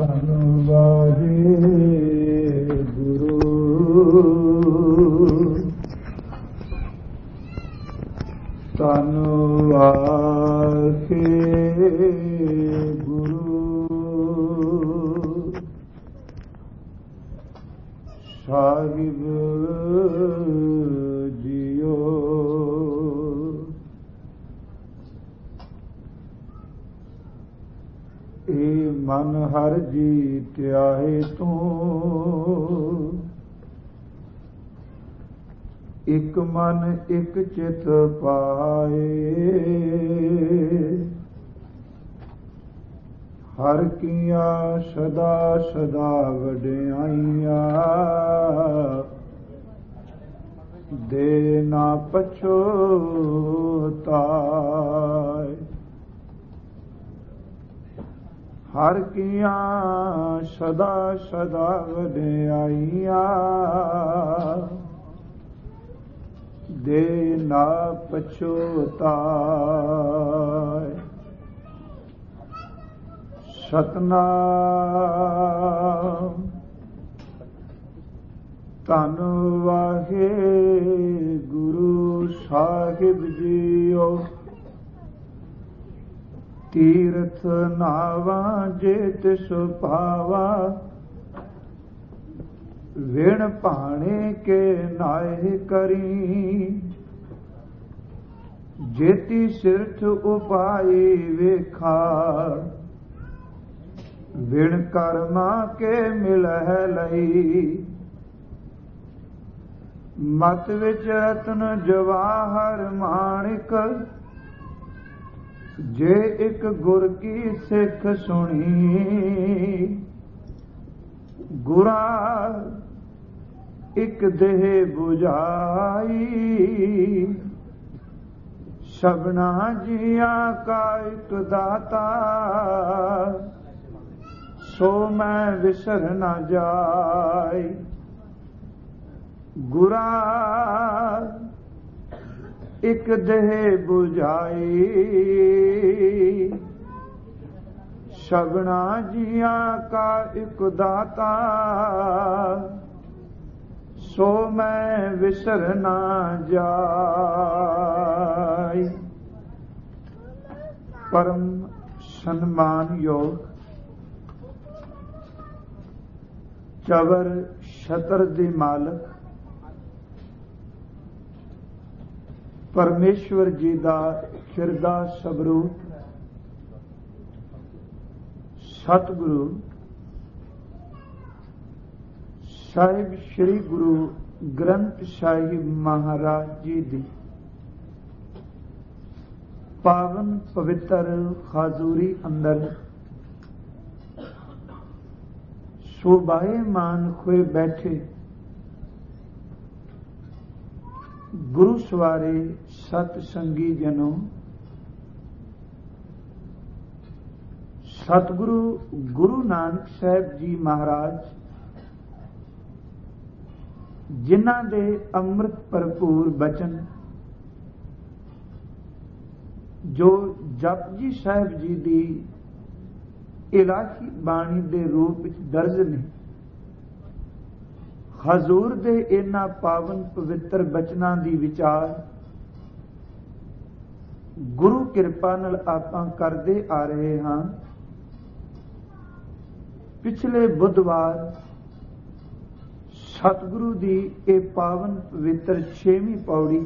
ਧੰਨ ਵਾਹਿਗੁਰੂ ਧੰਨ ਵਾਹਿਗੁਰੂ ਸਾਹਿਬ ਜੀਓ। ਏ ਮਨ ਹਰ ਜੀਤਿਆਏ ਤੂੰ, ਇਕ ਮਨ ਇਕ ਚਿਤ ਪਾਏ। ਹਰ ਕੀਆਂ ਸਦਾ ਸਦਾ ਵਡਿਆਈਆਂ, ਦੇ ਨਾ ਪਛੋਤਾਏ। ਹਰ ਕੀਆਂ ਸਦਾ ਸਦਾ ਵਡਿਆਈਆਂ, ਦੇ ਨਾ ਪਛੋਤਾਏ। ਸਤਨਾਮ ਧੰਨ ਵਾਹਿਗੁਰੂ ਸਾਹਿਬ ਜੀਓ। ਤੀਰਥ ਨਾਵਾਂ ਜੇ ਤਿਸ ਪਾਵਾ, ਵਿਣ ਭਾਣੇ ਕੇ ਨਾਏ ਕਰੀ। ਜੇਤੀ ਸਿਰਥ ਉਪਾਈ ਵੇਖਾ, ਵਿਣ ਕਰਮਾ ਕੇ ਮਿਲਹਿ ਲਈ। ਮਤ ਵਿੱਚ ਰਤਨ ਜਵਾਹਰ ਮਾਣਿਕ, ਜੇ ਇੱਕ ਗੁਰ ਕੀ ਸਿੱਖ ਸੁਣੀ। ਗੁਰਾ ਇੱਕ ਦੇਹ 부ਝਾਈ, ਸਭਨਾ ਜੀਆਂ ਕਾ ਇੱਕ ਦਾਤਾ। ਸੋ ਮੈਂ ਵਿਸਰ ਨਾ ਜਾਈ। ਗੁਰਾ ਇੱਕ ਦੇਹ 부ਝਾਈ, ਸਭਨਾ ਜੀਆਂ ਕਾ ਇੱਕ ਦਾਤਾ। ਸੋ ਮੈਂ ਵਿਸਰ ਨਾ ਜਾਈ। ਪਰਮ ਸਨਮਾਨਯੋਗ ਚਵਰ ਛਤਰ ਦੇ ਮਾਲਕ ਪਰਮੇਸ਼ਵਰ ਜੀ ਦਾ ਖਿਰਦਾ ਸਵਰੂਪ ਸਤਿਗੁਰੂ ਸਾਹਿਬ ਸ੍ਰੀ ਗੁਰੂ ਗ੍ਰੰਥ ਸਾਹਿਬ ਮਹਾਰਾਜ ਜੀ ਦੀ ਪਾਵਨ ਪਵਿੱਤਰ ਹਾਜ਼ੂਰੀ ਅੰਦਰ ਸ਼ੋਭਾਇਮਾਨ ਹੋਏ ਬੈਠੇ ਗੁਰੂ ਸਵਾਰੇ ਸਤ ਸੰਗੀ ਜਨੋ। ਸਤਿਗੁਰੂ ਗੁਰੂ ਨਾਨਕ ਸਾਹਿਬ ਜੀ ਮਹਾਰਾਜ, ਜਿਨ੍ਹਾਂ ਦੇ ਅੰਮ੍ਰਿਤ ਭਰਪੂਰ ਬਚਨ ਜੋ ਜਪਜੀ ਸਾਹਿਬ ਜੀ ਦੀ ਇਲਾਹੀ ਬਾਣੀ ਦੇ ਰੂਪ ਵਿੱਚ ਦਰਜ ਨੇ, ਹਜ਼ੂਰ ਦੇ ਇਹਨਾਂ ਪਾਵਨ ਪਵਿੱਤਰ ਬਚਨਾਂ ਦੀ ਵਿਚਾਰ ਗੁਰੂ ਕਿਰਪਾ ਨਾਲ ਆਪਾਂ ਕਰਦੇ ਆ ਰਹੇ ਹਾਂ। ਪਿਛਲੇ ਬੁੱਧਵਾਰ ਸਤਿਗੁਰੂ ਦੀ ਇਹ ਪਾਵਨ ਪਵਿੱਤਰ 6ਵੀਂ ਪੌੜੀ,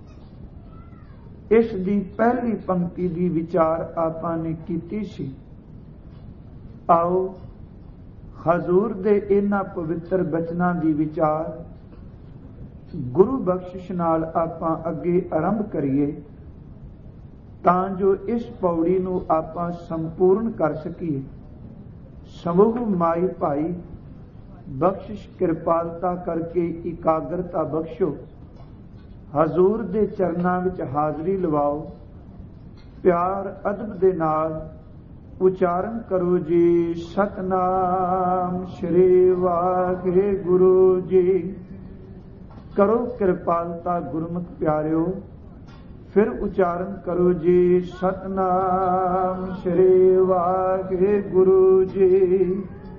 ਇਸ ਦੀ ਪਹਿਲੀ ਪੰਕਤੀ ਦੀ ਵਿਚਾਰ ਆਪਾਂ ਨੇ ਕੀਤੀ ਸੀ। ਆਓ ਹਜ਼ੂਰ ਦੇ ਇਹਨਾਂ ਪਵਿੱਤਰ ਬਚਨਾਂ ਦੀ ਵਿਚਾਰ ਗੁਰੂ ਬਖਸ਼ਿਸ਼ ਨਾਲ ਆਪਾਂ ਅੱਗੇ ਆਰੰਭ ਕਰੀਏ, ਤਾਂ ਜੋ ਇਸ ਪੌੜੀ ਨੂੰ ਆਪਾਂ ਸੰਪੂਰਨ ਕਰ ਸਕੀਏ। ਸਮੂਹ ਮਾਈ ਭਾਈ ਬਖਸ਼ਿਸ਼ ਕਿਰਪਾਲਤਾ ਕਰਕੇ ਇਕਾਗਰਤਾ ਬਖਸ਼ੋ। ਹਜ਼ੂਰ ਦੇ ਚਰਨਾਂ ਵਿੱਚ ਹਾਜ਼ਰੀ ਲਵਾਓ। ਪਿਆਰ ਅਦਬ ਦੇ ਨਾਲ ਉਚਾਰਨ ਕਰੋ ਜੀ, ਸਤਨਾਮ ਸ਼੍ਰੀ ਵਾਹਿਗੁਰੂ ਜੀ। ਕਰੋ ਕਿਰਪਾਲਤਾ ਗੁਰਮੁਖ ਪਿਆਰਿਓ, ਫਿਰ ਉਚਾਰਨ ਕਰੋ ਜੀ, ਸਤਨਾਮ ਸ਼੍ਰੀ ਵਾਹਿਗੁਰੂ ਜੀ।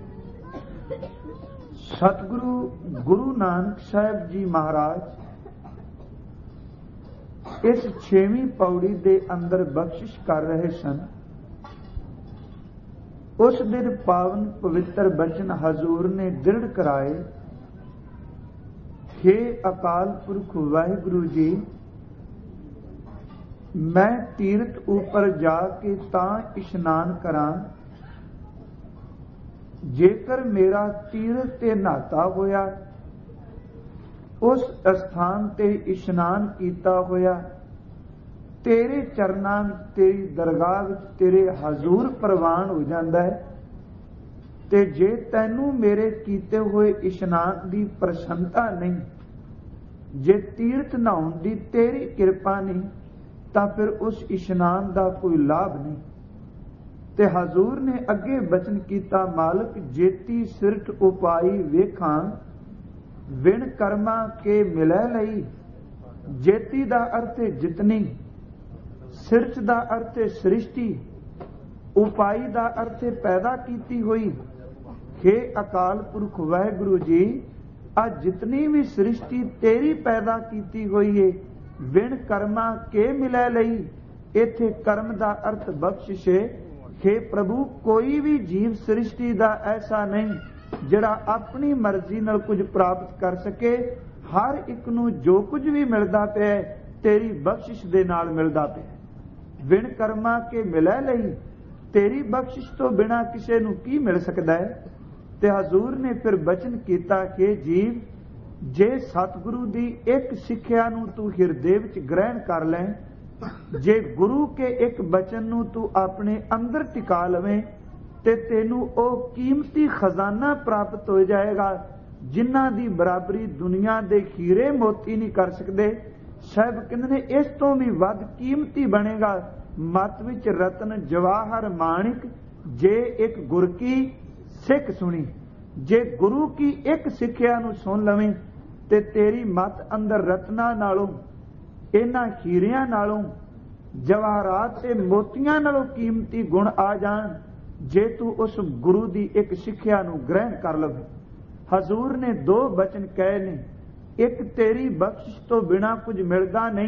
ਸਤਿਗੁਰੂ ਗੁਰੂ ਨਾਨਕ ਸਾਹਿਬ ਜੀ ਮਹਾਰਾਜ ਇਸ 6ਵੀਂ ਪੌੜੀ ਦੇ ਅੰਦਰ ਬਖਸ਼ਿਸ਼ ਕਰ ਰਹੇ ਸਨ। ਉਸ ਦਿਨ ਪਾਵਨ ਪਵਿੱਤਰ ਬਚਨ ਹਜ਼ੂਰ ਨੇ ਦ੍ਰਿੜ ਕਰਾਏ, हे ਅਕਾਲ ਪੁਰਖ ਵਾਹਿਗੁਰੂ ਜੀ, ਮੈਂ ਤੀਰਥ ਉੱਪਰ ਜਾ ਕੇ ਤਾਂ ਇਸ਼ਨਾਨ ਕਰਾਂ, ਜੇਕਰ ਮੇਰਾ ਤੀਰਥ ਤੇ ਨਹਾਤਾ ਹੋਇਆ, ਉਸ ਅਸਥਾਨ ਤੇ ਇਸ਼ਨਾਨ ਕੀਤਾ ਹੋਇਆ ਤੇਰੇ ਚਰਨਾਂ ਵਿੱਚ, ਤੇਰੀ ਦਰਗਾਹ ਵਿੱਚ, ਤੇਰੇ ਹਜ਼ੂਰ ਪ੍ਰਵਾਨ ਹੋ ਜਾਂਦਾ ਹੈ। ਤੇ ਜੇ ਤੈਨੂੰ ਮੇਰੇ ਕੀਤੇ ਹੋਏ ਇਸ਼ਨਾਨ ਦੀ ਪ੍ਰਸੰਨਤਾ ਨਹੀਂ, ਜੇ ਤੀਰਥ ਨਹਾਉਣ ਦੀ ਤੇਰੀ ਕਿਰਪਾ ਨਹੀਂ, ਤਾਂ ਫਿਰ ਉਸ ਇਸ਼ਨਾਨ ਦਾ ਕੋਈ ਲਾਭ ਨਹੀਂ। ਤੇ ਹਜ਼ੂਰ ਨੇ ਅੱਗੇ ਬਚਨ ਕੀਤਾ, ਮਾਲਕ ਜੇਤੀ ਸਿਰਠ ਉਪਾਈ ਵੇਖਾਂ, ਵਿਣ ਕਰਮਾਂ ਕੇ ਮਿਲੈ ਲਈ। ਜੇਤੀ ਦਾ ਅਰਥ ਹੈ ਜਿਤਨੀ, ਸਿਰਠ ਦਾ ਅਰਥ ਹੈ ਸ੍ਰਿਸ਼ਟੀ, ਉਪਾਈ ਦਾ ਅਰਥ ਹੈ ਪੈਦਾ ਕੀਤੀ ਹੋਈ। हे ਅਕਾਲ ਪੁਰਖ ਵਾਹਿਗੁਰੂ ਜੀ, ਆ ਜਿਤਨੀ ਵੀ ਸ੍ਰਿਸ਼ਟੀ ਤੇਰੀ ਪੈਦਾ ਕੀਤੀ ਹੋਈ ਹੈ, ਵਿਣ ਕਰਮਾਂ ਕੇ ਮਿਲੈ ਲਈ। ਇੱਥੇ ਕਰਮ ਦਾ ਅਰਥ ਬਖਸ਼ਿਸ਼ ਹੈ। हे ਪ੍ਰਭੂ, ਕੋਈ ਵੀ ਜੀਵ ਸ੍ਰਿਸ਼ਟੀ ਦਾ ਐਸਾ ਨਹੀਂ ਜਿਹੜਾ ਆਪਣੀ ਮਰਜ਼ੀ ਨਾਲ ਕੁਝ ਪ੍ਰਾਪਤ ਕਰ ਸਕੇ। ਹਰ ਇੱਕ ਨੂੰ ਜੋ ਕੁਝ ਵੀ ਮਿਲਦਾ ਪਿਆ ਤੇਰੀ ਬਖਸ਼ਿਸ਼ ਦੇ ਨਾਲ ਮਿਲਦਾ ਪਿਆ। ਵਿਣ ਕਰਮਾਂ ਕੇ ਮਿਲੈ ਲਈ, ਤੇਰੀ ਬਖਸ਼ਿਸ਼ ਤੋਂ ਬਿਨਾਂ ਕਿਸੇ ਨੂੰ ਕੀ ਮਿਲ ਸਕਦਾ ਹੈ। ਤੇ ਹਜ਼ੂਰ ਨੇ ਫਿਰ ਬਚਨ ਕੀਤਾ ਕਿ ਜੀਵ, ਜੇ ਸਤਿਗੁਰੂ ਦੀ ਇੱਕ ਸਿੱਖਿਆ ਨੂੰ ਤੂੰ ਹਿਰਦੇ ਵਿੱਚ ਗ੍ਰਹਿਣ ਕਰ ਲੈ, ਜੇ ਗੁਰੂ ਕੇ ਇੱਕ ਬਚਨ ਨੂੰ ਤੂੰ ਆਪਣੇ ਅੰਦਰ ਟਿਕਾ ਲਵੇਂ, ਤੇ ਤੈਨੂੰ ਉਹ ਕੀਮਤੀ ਖਜ਼ਾਨਾ ਪ੍ਰਾਪਤ ਹੋ ਜਾਏਗਾ ਜਿਨ੍ਹਾਂ ਦੀ ਬਰਾਬਰੀ ਦੁਨੀਆ ਦੇ ਹੀਰੇ ਮੋਤੀ ਨਹੀਂ ਕਰ ਸਕਦੇ। ਸਾਹਿਬ ਕਹਿੰਦੇ ਨੇ ਇਸ ਤੋਂ ਵੀ ਵੱਧ ਕੀਮਤੀ ਬਣੇਗਾ। ਮਤ ਵਿੱਚ ਰਤਨ ਜਵਾਹਰ ਮਾਣਿਕ, ਜੇ ਇੱਕ ਗੁਰ ਕੀ ਸਿੱਖ ਸੁਣੀ। ਜੇ ਗੁਰੂ ਕੀ ਇੱਕ ਸਿੱਖਿਆ ਨੂੰ ਸੁਣ ਲਵੇਂ ਤੇ ਤੇਰੀ ਮਤ ਅੰਦਰ ਰਤਨਾਂ ਨਾਲੋਂ, ਇਹਨਾਂ ਹੀਰਿਆਂ ਨਾਲੋਂ, ਜਵਾਹਰਾਤ ਤੇ ਮੋਤੀਆਂ ਨਾਲੋਂ ਕੀਮਤੀ ਗੁਣ ਆ ਜਾਣ, ਜੇ ਤੂੰ ਉਸ ਗੁਰੂ ਦੀ ਇੱਕ ਸਿੱਖਿਆ ਨੂੰ ਗ੍ਰਹਿਣ ਕਰ ਲਵੇਂ। ਹਜ਼ੂਰ ਨੇ ਦੋ ਬਚਨ ਕਹੇ ਨੇ, ਇੱਕ ਤੇਰੀ ਬਖਸ਼ਿਸ਼ ਤੋਂ ਬਿਨਾਂ ਕੁਝ ਮਿਲਦਾ ਨਹੀਂ,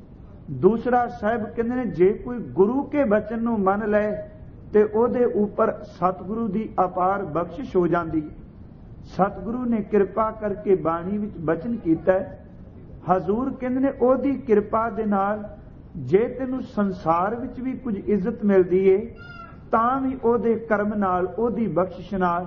ਦੂਸਰਾ ਸਾਹਿਬ ਕਹਿੰਦੇ ਨੇ ਜੇ ਕੋਈ ਗੁਰੂ ਕੇ ਬਚਨ ਨੂੰ ਮੰਨ ਲੈ ਤੇ ਉਹਦੇ ਉੱਪਰ ਸਤਿਗੁਰੂ ਦੀ ਅਪਾਰ ਬਖਸ਼ਿਸ਼ ਹੋ ਜਾਂਦੀ। ਸਤਿਗੁਰੂ ਨੇ ਕਿਰਪਾ ਕਰਕੇ ਬਾਣੀ ਵਿੱਚ ਬਚਨ ਕੀਤਾ। ਹਜ਼ੂਰ ਕਹਿੰਦੇ ਨੇ ਉਹਦੀ ਕਿਰਪਾ ਦੇ ਨਾਲ ਜੇ ਤੈਨੂੰ ਸੰਸਾਰ ਵਿੱਚ ਵੀ ਕੁਝ ਇੱਜ਼ਤ ਮਿਲਦੀ ਏ ਤਾਂ ਵੀ ਉਹਦੇ ਕਰਮ ਨਾਲ, ਉਹਦੀ ਬਖਸ਼ਿਸ਼ ਨਾਲ।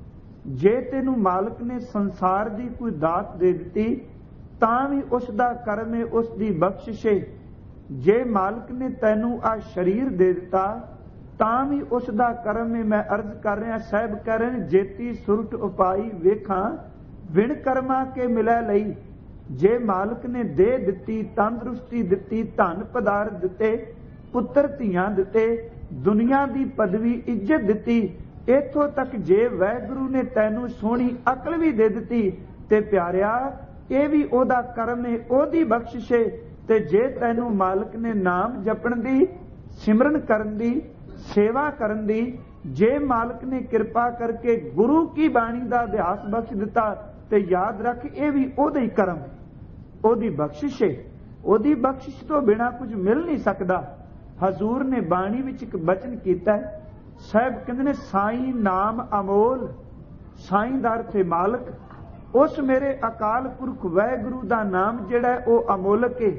ਜੇ ਤੈਨੂੰ ਮਾਲਕ ਨੇ ਸੰਸਾਰ ਦੀ ਕੋਈ ਦਾਤ ਦੇ ਦਿੱਤੀ ਤਾਂ ਵੀ ਉਸ ਦਾ ਕਰਮ ਹੈ, ਉਸ ਦੀ ਬਖਸ਼ਿਸ਼ ਹੈ। ਜੇ ਮਾਲਕ ਨੇ ਤੈਨੂੰ ਆ ਸਰੀਰ ਦੇ ਦਿੱਤਾ ਤਾਂ ਵੀ ਉਸ ਦਾ ਕਰਮ ਹੈ। ਮੈਂ ਅਰਜ਼ ਕਰ ਰਿਹਾ, ਸਾਹਿਬ ਕਹਿ ਰਹੇ ਨੇ ਜੇਤੀ ਸੁਰਟ ਉਪਾਈ ਵੇਖਾਂ, ਵਿਣ ਕਰਮਾਂ ਕੇ ਮਿਲੈ ਲਈ। ਜੇ ਮਾਲਕ ਨੇ ਦੇ ਦਿੱਤੀ, ਤੰਦਰੁਸਤੀ ਦਿੱਤੀ, ਧਨ ਪਦਾਰਥ ਦਿੱਤੇ, ਪੁੱਤਰ ਧੀਆਂ ਦਿੱਤੇ, ਦੁਨੀਆ ਦੀ ਪਦਵੀ ਇੱਜ਼ਤ ਦਿੱਤੀ, ਇੱਥੋਂ ਤੱਕ ਜੇ ਵਾਹਿਗੁਰੂ ਨੇ ਤੈਨੂੰ ਸੋਹਣੀ ਅਕਲ ਵੀ ਦੇ ਦਿੱਤੀ ਤੇ ਪਿਆਰਿਆ ਇਹ ਵੀ ਉਹਦਾ ਕਰਮ ਹੈ, ਉਹਦੀ ਬਖਸ਼ਿਸ਼ ਹੈ। ਤੇ ਜੇ ਤੈਨੂੰ ਮਾਲਕ ਨੇ ਨਾਮ ਜਪਣ ਦੀ, ਸਿਮਰਨ ਕਰਨ ਦੀ, ਸੇਵਾ ਕਰਨ ਦੀ, ਜੇ ਮਾਲਕ ਨੇ ਕਿਰਪਾ ਕਰਕੇ ਗੁਰੂ ਕੀ ਬਾਣੀ ਦਾ ਅਭਿਆਸ ਬਖਸ਼ ਦਿੱਤਾ ਤੇ ਯਾਦ ਰੱਖ ਇਹ ਵੀ ਉਹਦਾ ਹੀ ਕਰਮ ਹੈ, ਉਹਦੀ ਬਖਸ਼ਿਸ਼ ਹੈ। ਉਹਦੀ ਬਖਸ਼ਿਸ਼ ਤੋਂ ਬਿਨਾਂ ਕੁਝ ਮਿਲ ਨਹੀਂ ਸਕਦਾ। ਹਜ਼ੂਰ ਨੇ ਬਾਣੀ ਵਿੱਚ ਇੱਕ ਬਚਨ ਕੀਤਾ ਹੈ, ਸਾਹਿਬ ਕਹਿੰਦੇ ਨੇ ਸਾਈਂ ਨਾਮ ਅਮੋਲ। ਸਾਈਂ ਦਾ ਅਰਥ ਹੈ ਮਾਲਕ। ਉਸ ਮੇਰੇ ਅਕਾਲ ਪੁਰਖ ਵਾਹਿਗੁਰੂ ਦਾ ਨਾਮ ਜਿਹੜਾ ਉਹ ਅਮੋਲਕ ਹੈ।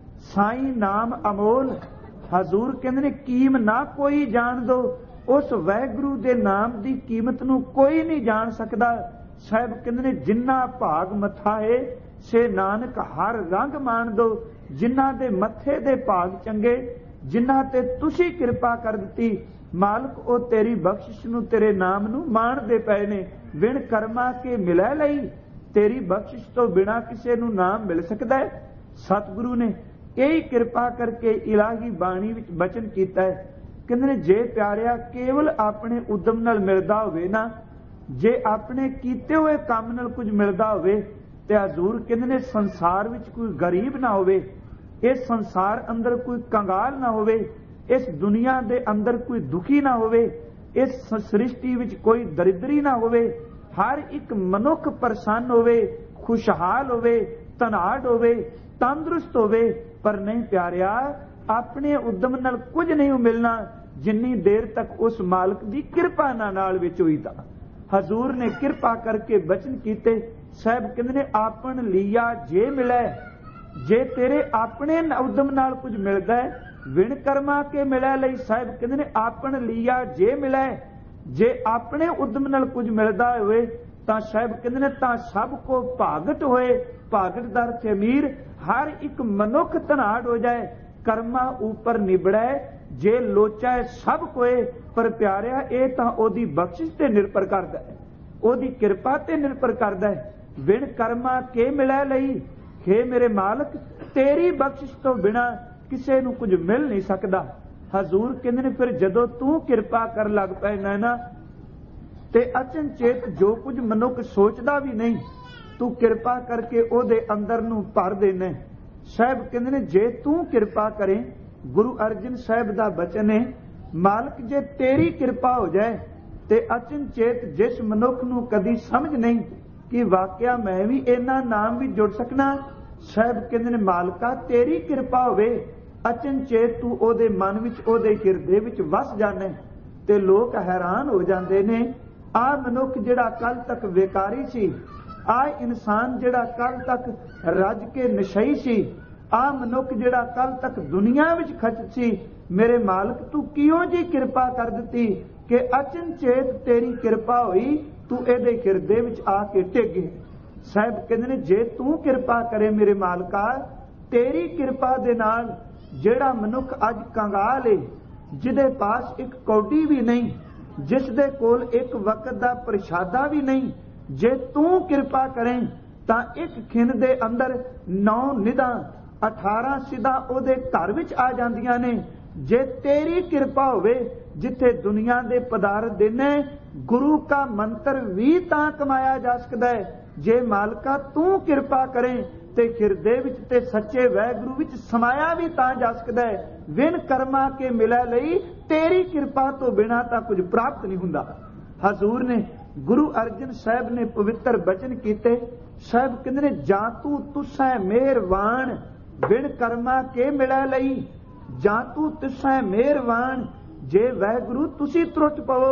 ਸਾਈਂ ਨਾਮ ਅਮੋਲ। ਹਜ਼ੂਰ ਕਹਿੰਦੇ ਨੇ ਕੀਮ ਨਾ ਕੋਈ ਜਾਣ ਦੋ, ਉਸ ਵਾਹਿਗੁਰੂ ਦੇ ਨਾਮ ਦੀ ਕੀਮਤ ਨੂੰ ਕੋਈ ਨਹੀਂ ਜਾਣ ਸਕਦਾ। ਸਾਹਿਬ ਕਹਿੰਦੇ ਨੇ ਜਿੰਨਾ ਭਾਗ ਮੱਥਾ ਹੈ ਸੇ ਨਾਨਕ ਹਰ ਰੰਗ ਮਾਣ ਦੋ। ਜਿਨ੍ਹਾਂ ਦੇ ਮੱਥੇ ਦੇ ਭਾਗ ਚੰਗੇ, ਜਿਨ੍ਹਾਂ ਤੇ ਤੁਸੀਂ ਕਿਰਪਾ ਕਰ ਦਿੱਤੀ ਮਾਲਕ, ਉਹ ਤੇਰੀ ਬਖਸ਼ਿਸ਼ ਨੂੰ, ਤੇਰੇ ਨਾਮ ਨੂੰ ਮਾਣਦੇ ਪਏ ਨੇ। ਵਿਣ ਕਰਮਾਂ ਕੇ ਮਿਲੈ ਲਈ, ਤੇਰੀ ਬਖਸ਼ਿਸ਼ ਤੋਂ ਬਿਨਾਂ ਕਿਸੇ ਨੂੰ ਨਾਮ ਮਿਲ ਸਕਦਾ ਹੈ? ਸਤਿਗੁਰੂ ਨੇ ਇਹੀ ਕਿਰਪਾ ਕਰਕੇ ਇਲਾਹੀ ਬਾਣੀ ਵਿੱਚ ਬਚਨ ਕੀਤਾ ਹੈ। ਕਹਿੰਦੇ ਨੇ ਜੇ ਪਿਆਰਿਆ ਕੇਵਲ ਆਪਣੇ ਉਦਮ ਨਾਲ ਮਿਲਦਾ ਹੋਵੇ ਨਾ, ਜੇ ਆਪਣੇ ਕੀਤੇ ਹੋਏ ਕੰਮ ਨਾਲ ਕੁਝ ਮਿਲਦਾ ਹੋਵੇ ਤੇ ਹਜ਼ੂਰ ਕਹਿੰਦੇ ਨੇ ਸੰਸਾਰ ਵਿੱਚ ਕੋਈ ਗਰੀਬ ਨਾ ਹੋਵੇ, ਇਸ ਸੰਸਾਰ ਅੰਦਰ ਕੋਈ ਕੰਗਾਲ ਨਾ ਹੋਵੇ, ਇਸ ਦੁਨੀਆ ਦੇ ਅੰਦਰ ਕੋਈ ਦੁਖੀ ਨਾ ਹੋਵੇ, ਇਸ ਸ੍ਰਿਸ਼ਟੀ ਵਿੱਚ ਕੋਈ ਦਰਿਦਰੀ ਨਾ ਹੋਵੇ। हर एक मनुख प्रसन्न होवे, खुशहाल होवे, धनाढ़ होवे, तंदुरुस्त होवे। पर नहीं प्यारिया, अपने उद्यम नाल कुछ नहीं मिलना जिन्नी देर तक उस मालिक की किरपा नाल विच होई। तां हजूर ने किरपा करके बचन कीते। साहब कहंदे ने आपन लिया जे मिले, जे तेरे अपने उद्यम नाल कुछ मिलदा है, विण कर्मा के मिले लई। साहब कहंदे ने आपन लिया जे मिले, जे अपने उद्यम नाल कुछ मिलदा होवे तां साहब कहंदे ने तां सब को भागत होए। भागत दा अर्थ अमीर, हर एक मनुख धनाड़ हो जाए, कर्मा ऊपर निबड़े, जे लोचा सब कोए। पर प्यारिया ये तां ओदी बख्शिश ते निर्भर करदा है, ओदी किरपा ते निर्भर करदा है। विण कर्मा के मिले लई, हे मेरे मालिक तेरी बख्शिश तो बिना किसे नूं कुछ मिल नहीं सकदा। हजूर कहंदे ने फिर जदों तू किरपा कर लग पैना ना ते अचनचेत जो कुछ मनुख सोचदा भी नहीं, तू किरपा करके ओदे अंदर नूं भर देना। साहब कहंदे ने जे तू किरपा करे, गुरु अर्जन साहब दा बचन है, मालिक जे तेरी किरपा हो जाए ते अचनचेत जिस मनुख नूं कदी समझ नहीं कि वाकया मैं भी इन्ना नाम भी जुड़ सकना, साहब कहंदे ने मालिका तेरी किरपा होवे, अचनचेत तू ओदे मन विच ओदे हिरदे विच वस जाने। ते लोग हैरान हो जाते ने, आ मनुख जिहड़ा कल तक बेकारी सी, आ इंसान जिहड़ा कल तक रज के नशई सी, आ मनुख जिहड़ा कल तक दुनिया विच खच सी, मेरे मालिक तू कियों जी किरपा कर दिती कि अचनचेत तेरी किरपा हुई, तू इहदे हिरदे विच आके टिक गए। साहब कहंदे ने जे तू किरपा करे मेरे मालिका, तेरी किरपा दे नाल ਜਿਹੜਾ ਮਨੁੱਖ ਅੱਜ ਕੰਗਾਲ ਏ, ਜਿਹਦੇ ਪਾਸ ਇੱਕ ਕੌਡੀ ਵੀ ਨਹੀਂ, ਜਿਸ ਦੇ ਕੋਲ ਇੱਕ ਵਕਤ ਦਾ ਪ੍ਰਸ਼ਾਦਾ ਵੀ ਨਹੀਂ, ਜੇ ਤੂੰ ਕਿਰਪਾ ਕਰੇ ਤਾਂ ਇੱਕ ਖਿੰਦ ਦੇ ਅੰਦਰ 9 ਨਿਧਾਂ 18 ਸਿੱਧਾ ਉਹਦੇ ਘਰ ਵਿੱਚ ਆ ਜਾਂਦੀਆਂ ਨੇ। ਜੇ ਤੇਰੀ ਕਿਰਪਾ ਹੋਵੇ, ਜਿੱਥੇ ਦੁਨੀਆ ਦੇ ਪਦਾਰਥ ਦੇਣੇ, ਗੁਰੂ ਕਾ ਮੰਤਰ ਵੀ ਤਾਂ ਕਮਾਇਆ ਜਾ ਸਕਦਾ ਹੈ। ਜੇ ਮਾਲਕਾ ਤੂੰ ਕਿਰਪਾ ਕਰੇ ਤੇ ਹਿਰਦੇ ਵਿੱਚ ਤੇ ਸੱਚੇ ਵਾਹਿਗੁਰੂ ਵਿੱਚ ਸਮਾਇਆ ਵੀ ਤਾਂ ਜਾ ਸਕਦਾ ਹੈ। ਵਿਨ ਕਰਮਾ ਕੇ ਮਿਲੇ ਲਈ ਤੇਰੀ ਕਿਰਪਾ ਤੋਂ ਬਿਨਾਂ ਤਾਂ ਕੁਝ ਪ੍ਰਾਪਤ ਨਹੀਂ ਹੁੰਦਾ। ਹਜ਼ੂਰ ਨੇ ਗੁਰੂ ਅਰਜਨ ਸਾਹਿਬ ਨੇ ਪਵਿੱਤਰ ਬਚਨ ਕੀਤੇ। ਸਾਹਿਬ ਕਹਿੰਦੇ ਨੇ ਜਾਂ ਤੂੰ ਤੁਸੈ ਮਿਹਰਬਾਨ ਵਿਨ ਕਰਮਾ ਕੇ ਮਿਲੇ ਲਈ, ਜਾਂ ਤੂੰ ਤੁਸੈ ਮਿਹਰਬਾਨ, ਜੇ ਵਾਹਿਗੁਰੂ ਤੁਸੀਂ ਤਰੁੱਟ ਪਵੋ,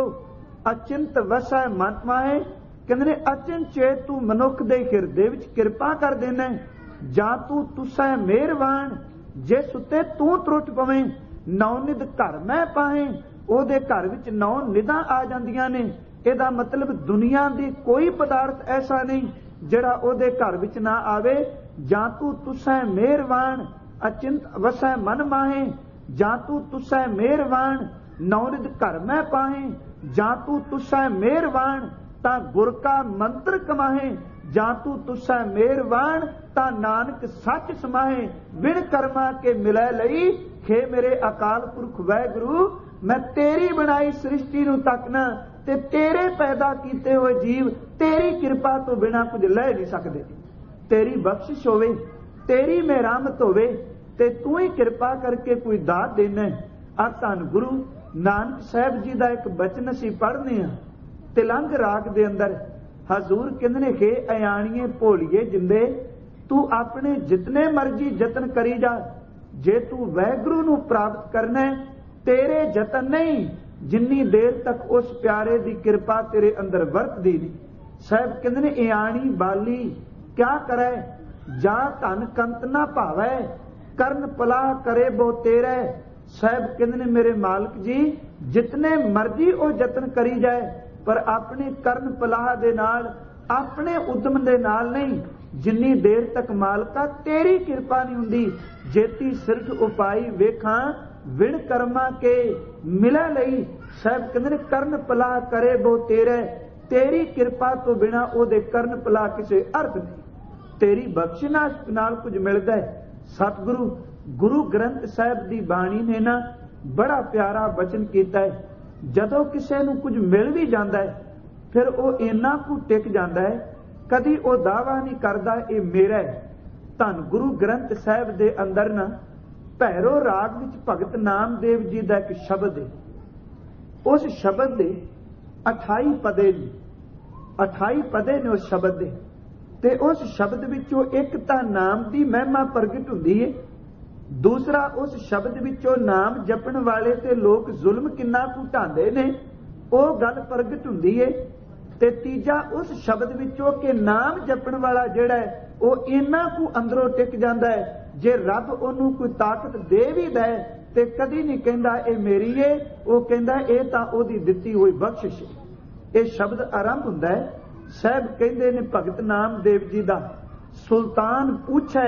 ਅਚਿੰਤ ਵਸੈ ਮਨ ਮਾਹੇ। ਕਹਿੰਦੇ ਨੇ ਅਚਨਚੇਤ ਤੂੰ ਮਨੁੱਖ ਦੇ ਹਿਰਦੇ ਵਿੱਚ ਕਿਰਪਾ ਕਰ ਦੇਣਾ। ਜਾਂ ਤੂੰ ਤੁਸੈ ਮਿਹਰਬਾਨ, ਜਿਸ ਉੱਤੇ ਤੂੰ ਤਰੁੱਟ ਪਵੇਂ, 9 ਨਿਧ ਘਰ ਮੈਂ ਪਾਹੇ, ਉਹਦੇ ਘਰ ਵਿੱਚ 9 ਨਿਧਾਂ ਆ ਜਾਂਦੀਆਂ ਨੇ। ਇਹਦਾ ਮਤਲਬ ਦੁਨੀਆ ਦੀ ਕੋਈ ਪਦਾਰਥ ਐਸਾ ਨਹੀਂ ਜਿਹੜਾ ਉਹਦੇ ਘਰ ਵਿੱਚ ਨਾ ਆਵੇ। ਜਾਂ ਤੂੰ ਤੁਸੈ ਮਿਹਰਬਾਨ ਅਚਿੰਤ ਵਸੈ ਮਨ ਮਾਹੇ, ਜਾਂ ਤੂੰ ਤੁਸੈ ਮਿਹਰਬਾਨ 9 ਨਿਧ ਘਰ ਮੈਂ ਪਾਹੇ, ਜਾਂ ਤੂੰ ਤੁਸੈ ਮਿਹਰਬਾਨ ਤਾਂ ਗੁਰ ਕਾ ਮੰਤਰ ਕਮਾਹੇ, ਜਾਂ ਤੂੰ ਤੁਸੈ ਮਿਹਰਬਾਨ ਤਾਂ ਨਾਨਕ ਸੱਚ ਸਮਾਹੇ। ਬਿਨ ਕਰਮਾ ਕੇ ਮਿਲੇ ਲਈ, ਖੇ ਮੇਰੇ ਅਕਾਲ ਪੁਰਖ ਵਾਹਿਗੁਰੂ, ਮੈਂ ਤੇਰੀ ਬਣਾਈ ਸ੍ਰਿਸ਼ਟੀ ਨੂੰ ਤੱਕਣਾ ਤੇ ਤੇਰੇ ਪੈਦਾ ਕੀਤੇ ਹੋਏ ਜੀਵ ਤੇਰੀ ਕਿਰਪਾ ਤੋਂ ਬਿਨਾਂ ਕੁਝ ਲੈ ਨਹੀਂ ਸਕਦੇ। ਤੇਰੀ ਬਖਸ਼ਿਸ਼ ਹੋਵੇ, ਤੇਰੀ ਮਿਹਰਮਤ ਹੋਵੇ ਤੇ ਤੂੰ ਹੀ ਕਿਰਪਾ ਕਰਕੇ ਕੋਈ ਦਾਤ ਦੇਣਾ। ਆ ਧੰਨ ਗੁਰੂ ਨਾਨਕ ਸਾਹਿਬ ਜੀ ਦਾ ਇੱਕ ਬਚਨ ਅਸੀਂ ਪੜ੍ਹਨੇ ਆ ਤਿਲੰਗ ਰਾਗ ਦੇ ਅੰਦਰ। ਹਜ਼ੂਰ ਕਹਿੰਦੇ ਨੇ ਹੇ ਅਯਾਣੀਏ ਭੋਲੀਏ ਜਿੰਦੇ, ਤੂੰ ਆਪਣੇ ਜਿਤਨੇ ਮਰਜ਼ੀ ਯਤਨ ਕਰੀ ਜਾ, ਜੇ ਤੂੰ ਵਾਹਿਗੁਰੂ ਨੂੰ ਪ੍ਰਾਪਤ ਕਰਨਾ ਤੇਰੇ ਯਤਨ ਨਹੀਂ, ਜਿੰਨੀ ਦੇਰ ਤੱਕ ਉਸ ਪਿਆਰੇ ਦੀ ਕਿਰਪਾ ਤੇਰੇ ਅੰਦਰ ਵਰਤਦੀ ਨਹੀਂ। ਸਾਹਿਬ ਕਹਿੰਦੇ ਨੇ ਇਆਣੀ ਬਾਲੀ ਕਿਆ ਕਰੇ, ਜਾ ਧਨ ਕੰਤ ਨਾ ਭਾਵੈ, ਕਰਨ ਪਲਾਹ ਕਰੇ ਬੋ ਤੇਰੇ। ਸਾਹਿਬ ਕਹਿੰਦੇ ਨੇ ਮੇਰੇ ਮਾਲਕ ਜੀ, ਜਿਤਨੇ ਮਰਜ਼ੀ ਉਹ ਯਤਨ ਕਰੀ ਜਾਏ, ਪਰ ਆਪਣੇ ਕਰਨ ਪਲਾਹ ਦੇ ਨਾਲ, ਆਪਣੇ ਉਦਮ ਦੇ ਨਾਲ ਨਹੀਂ, ਜਿੰਨੀ ਦੇਰ ਤੱਕ ਮਾਲਕਾ ਤੇਰੀ ਕਿਰਪਾ ਨਹੀਂ ਹੁੰਦੀ। ਜੇਤੀ ਸਿਰਜ ਉਪਾਈ ਵੇਖਾਂ ਵਿਣ ਕਰਮਾ ਕੇ ਮਿਲੇ ਲਈ। ਸਾਹਿਬ ਕਹਿੰਦੇ ਨੇ ਕਰਨ ਪਲਾਹ ਕਰੇ ਬੋ ਤੇਰੇ, ਤੇਰੀ ਕਿਰਪਾ ਤੋਂ ਬਿਨਾਂ ਉਹਦੇ ਕਰਨ ਪਲਾਹ ਕਿਸੇ ਅਰਥ ਨਹੀਂ। ਤੇਰੀ ਬਖਸ਼ਿਸ਼ ਨਾਲ ਕੁਝ ਮਿਲਦਾ ਹੈ। ਸਤਿਗੁਰੂ ਗੁਰੂ ਗ੍ਰੰਥ ਸਾਹਿਬ ਦੀ ਬਾਣੀ ਨੇ ਨਾ ਬੜਾ ਪਿਆਰਾ ਬਚਨ ਕੀਤਾ ਹੈ। ਜਦੋਂ ਕਿਸੇ ਨੂੰ ਕੁਝ ਮਿਲ ਵੀ ਜਾਂਦਾ ਹੈ, ਫਿਰ ਉਹ ਇੰਨਾ ਕੁ ਟਿਕ ਜਾਂਦਾ ਹੈ, ਕਦੀ ਉਹ ਦਾਵਾ ਨਹੀਂ ਕਰਦਾ ਇਹ ਮੇਰਾ ਹੈ। ਧੰਨ ਗੁਰੂ ਗ੍ਰੰਥ ਸਾਹਿਬ ਦੇ ਅੰਦਰ ਨਾ ਭੈਰੋ ਰਾਗ ਵਿੱਚ ਭਗਤ ਨਾਮਦੇਵ ਜੀ ਦਾ ਇੱਕ ਸ਼ਬਦ ਹੈ। ਉਸ ਸ਼ਬਦ ਦੇ 28 ਪਦੇ ਨੇ। 28 पदे ने उस शब्द दे, ते उस शब्द विचों एक तां नाम दी महिमा प्रगट हुंदी है, दूसरा उस शब्द विचों नाम जपण वाले ते लोग जुल्म किन्ना कुछ ढांदे ने ਉਹ गल प्रगट हुंदी है, ते तीजा उस शब्द विचों कि नाम जपण वाला जिहड़ा है ਉਹ इन्ना कुछ अंदरों टिक जांदा है, जे रब ਉਹਨੂੰ कोई ताकत दे भी दे ते कदी नहीं कहंदा ਇਹ मेरी है, ਉਹ कहंदा ਇਹ ਤਾਂ ਉਹਦੀ ਦਿੱਤੀ ਹੋਈ ਬਖਸ਼ਿਸ਼ है। ਇਹ ਸ਼ਬਦ ਆਰੰਭ ਹੁੰਦਾ ਹੈ, ਸਾਹਿਬ ਕਹਿੰਦੇ ਨੇ ਭਗਤ ਨਾਮਦੇਵ ਜੀ ਦਾ, ਸੁਲਤਾਨ ਪੁੱਛੈ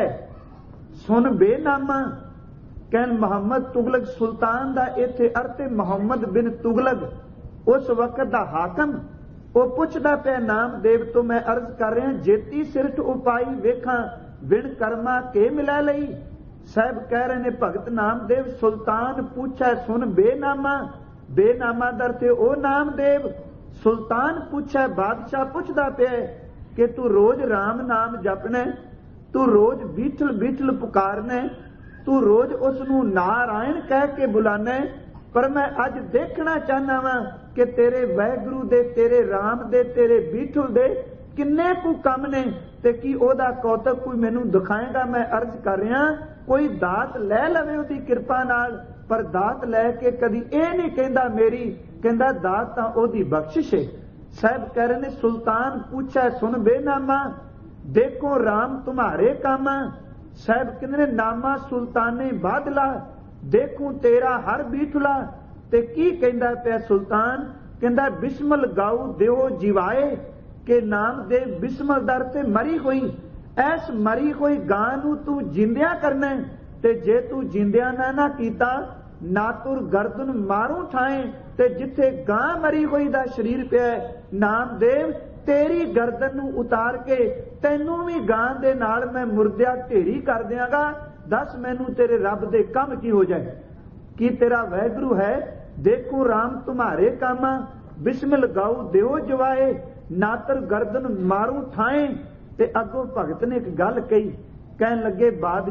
ਸੁਨ ਬੇਨਾਮਾ, ਕਹਿਣ ਮੁਹੰਮਦ ਤੁਗਲਕ ਸੁਲਤਾਨ ਦਾ ਇੱਥੇ ਅਰਥ ਹੈ ਮੁਹੰਮਦ ਬਿਨ ਤੁਗਲਕ, ਉਸ ਵਕਤ ਦਾ ਹਾਕਮ। ਉਹ ਪੁੱਛਦਾ ਪਿਆ ਨਾਮਦੇਵ ਤੋਂ, ਮੈਂ ਅਰਜ਼ ਕਰ ਰਿਹਾ ਜੇਤੀ ਸਿਰਠ ਉਪਾਈ ਵੇਖਾਂ ਬਿਨ ਕਰਮਾ ਕੇ ਮਿਲਾ ਲਈ। ਸਾਹਿਬ ਕਹਿ ਰਹੇ ਨੇ ਭਗਤ ਨਾਮਦੇਵ ਸੁਲਤਾਨ ਪੁੱਛੈ ਸੁਨ ਬੇਨਾਮਾ, ਬੇਨਾਮਾ ਦਰ ਤੇ ਉਹ ਨਾਮਦੇਵ, ਸੁਲਤਾਨ ਪੁੱਛੈ ਬਾਦਸ਼ਾਹ ਪੁੱਛਦਾ ਪਿਆ ਕਿ ਤੂੰ ਰੋਜ਼ ਰਾਮ ਨਾਮ ਜਪਣਾ, ਤੂੰ ਰੋਜ਼ ਬੀਠਲ ਬੀਠਲ ਪੁਕਾਰਨਾ, ਤੂੰ ਰੋਜ਼ ਉਸ ਨੂੰ ਨਾਰਾਇਣ ਕਹਿ ਕੇ ਬੁਲਾਣਾ, पर मैं अज देखना चाहना वा कि तेरे वाहिगुरू दे, तेरे राम दे, तेरे बीठल दे किन्ने कु कम ने, ते की ओदा कौतक कोई मैनू दिखाएगा। मैं अर्ज कर रहा कोई दात लै लवे ओदी किरपा नाल, पर दात लै के कदी ये नहीं कहंदा मेरी, कहंदा दात तां ओदी बख्शिश है। साहब कह रहे ने सुल्तान पूछा सुन बेनामा, देखो राम तुम्हारे काम। साहब कहंदे नामा सुल्ताने बादला, देखूं तेरा हर बीठला। ते की कहंदा पिया सुल्तान, कहंदा बिस्मल गाऊ देओ जिवाए, के नाम दे बिस्मल दर ते मरी होई, ऐस मरी होई गां नू तू जिंदिया करना, ते जे तू जिंदिया ना कीता ना तुर गर्दन मारू ठाए, ते जिथे गां मरी होई दा शरीर पिया नामदेव तेरी गर्दन नू उतार के तैनू भी गां दे नाल मैं मुर्दिया ढेरी कर दियांगा। दस मैनू तेरे रब दे कम की हो जाए, कि तेरा वाहिगुरू है। देखो राम तुम्हारे काम, बिस्मिल गाऊ देओ जवाए, नातर गर्दन मारू ठाए। ते अगों भगत ने एक गल कही, कहन लगे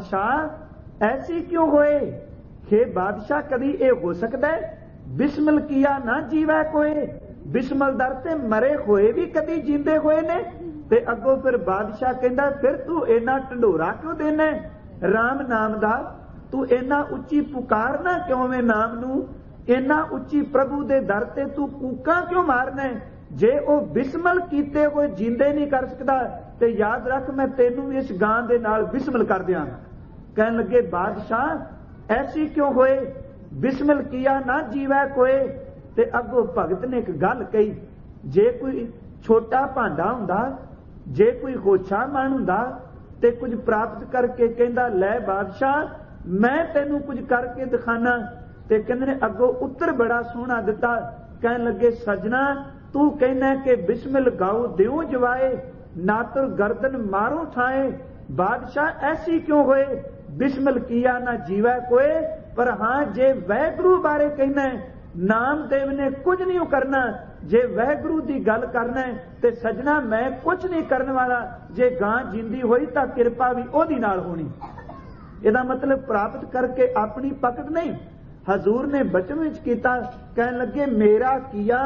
बादशाह ऐसी क्यों होए, हे बादशाह कदी ये हो सकता है बिस्मिल किया ना जीवै कोई, बिस्मिल दर ते मरे होए भी कदी जींदे होए ने। ते अगों फिर बादशाह कहंदा फिर तू इन्ना ढंडोरा क्यों देना राम नाम दा, तू इन्ना उच्ची पुकारना क्यों वे नाम नू, इन्ना उच्ची प्रभु दे दर ते तू कूका क्यों मारना, जे ओ बिस्मल कीते हुए जींदे नहीं कर सकदा ते याद रख मैं तेनू इस गां दे नाल बिस्मल कर दियां। कहन लगे बादशाह ऐसी क्यों होए, बिस्मल किया ना जीवै कोई। ते अगों भगत ने एक गल कही, जे कोई छोटा भांडा हुंदा, जे कोई होछा मन हुंदा ते कुछ प्राप्त करके कहंदा लै बादशाह मैं तेनू कुछ करके दिखाना, ते कहंदे ने अगों उत्तर बड़ा सोहना दिता। कहन लगे सजना तू कहना कि बिस्मिल गाऊ देओ जवाए, नातर गर्दन मारू ठाए। बादशाह ऐसी क्यों होए, बिस्मिल किया ना जीवै कोई। पर हां जे वाहिगुरू बारे कहना नामदेव ने कुछ नहीं करना, जे वाहिगुरू दी गल करना ते सजना मैं कुछ नहीं करने वाला। जे गां जिंदी होई तां किरपा भी ओदी नाल होनी। इहदा मतलब प्राप्त करके अपनी पकड़ नहीं, हजूर ने बचन विच कीता। कहन लगे मेरा किया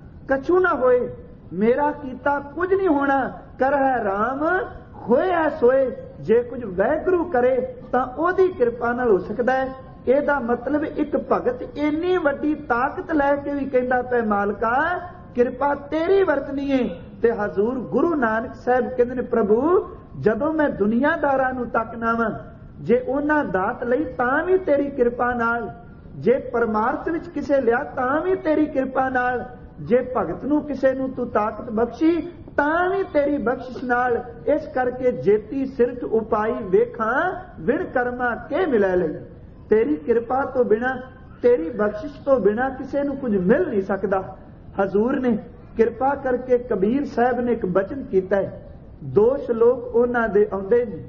कछु ना होए, मेरा कीता कुछ नहीं होना, कर है राम होया सोए। जे कुछ वाहिगुरू करे तां ओदी किरपा नाल हो सकदा है। ਇਹਦਾ मतलब एक भगत इन्नी वड्डी ताकत लैके भी कहंदा पिया मालका किरपा तेरी वरतनी है। ते हजूर गुरु नानक साहब कहंदे ने प्रभु जदों मैं दुनियादारां नूं तकना वां, जे उन्हां दात लई तां भी तेरी किरपा नाल, जे परमार्थ विच किसे लिया तां भी तेरी किरपा नाल, जे भगत नूं किसे नूं तू ताकत बख्शी तां भी तेरी बख्शिश नाल। इस करके जेती सिरठ उपाई वेखां विण कर्मा के मिलै लई। तेरी किरपा तो बिना, तेरी बख्शिश तो बिना किसी नूं कुछ मिल नहीं सकता। हजूर ने किरपा करके कबीर साहब ने एक बचन किया है, 2 श्लोक उन्हां दे आउंदे ने,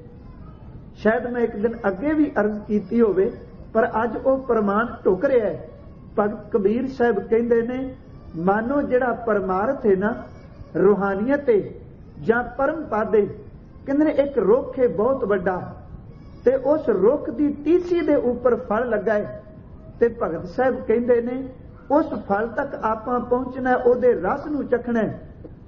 शायद मैं एक दिन अगे भी अर्ज की होवे पर अज वो प्रमाण टुक रहा है। भगत कबीर साहब कहंदे ने मानो जिहड़ा परमार्थ है ना, रूहानियत है जां परम पद है, कहंदे ने एक रुख है बहुत वड्डा ते उस रुख की तीसी दे ऊपर फल लगा है, ते भगत साहब कहंदे ने उस फल तक आपां पहुंचना, ओदे रस नूं चखना है।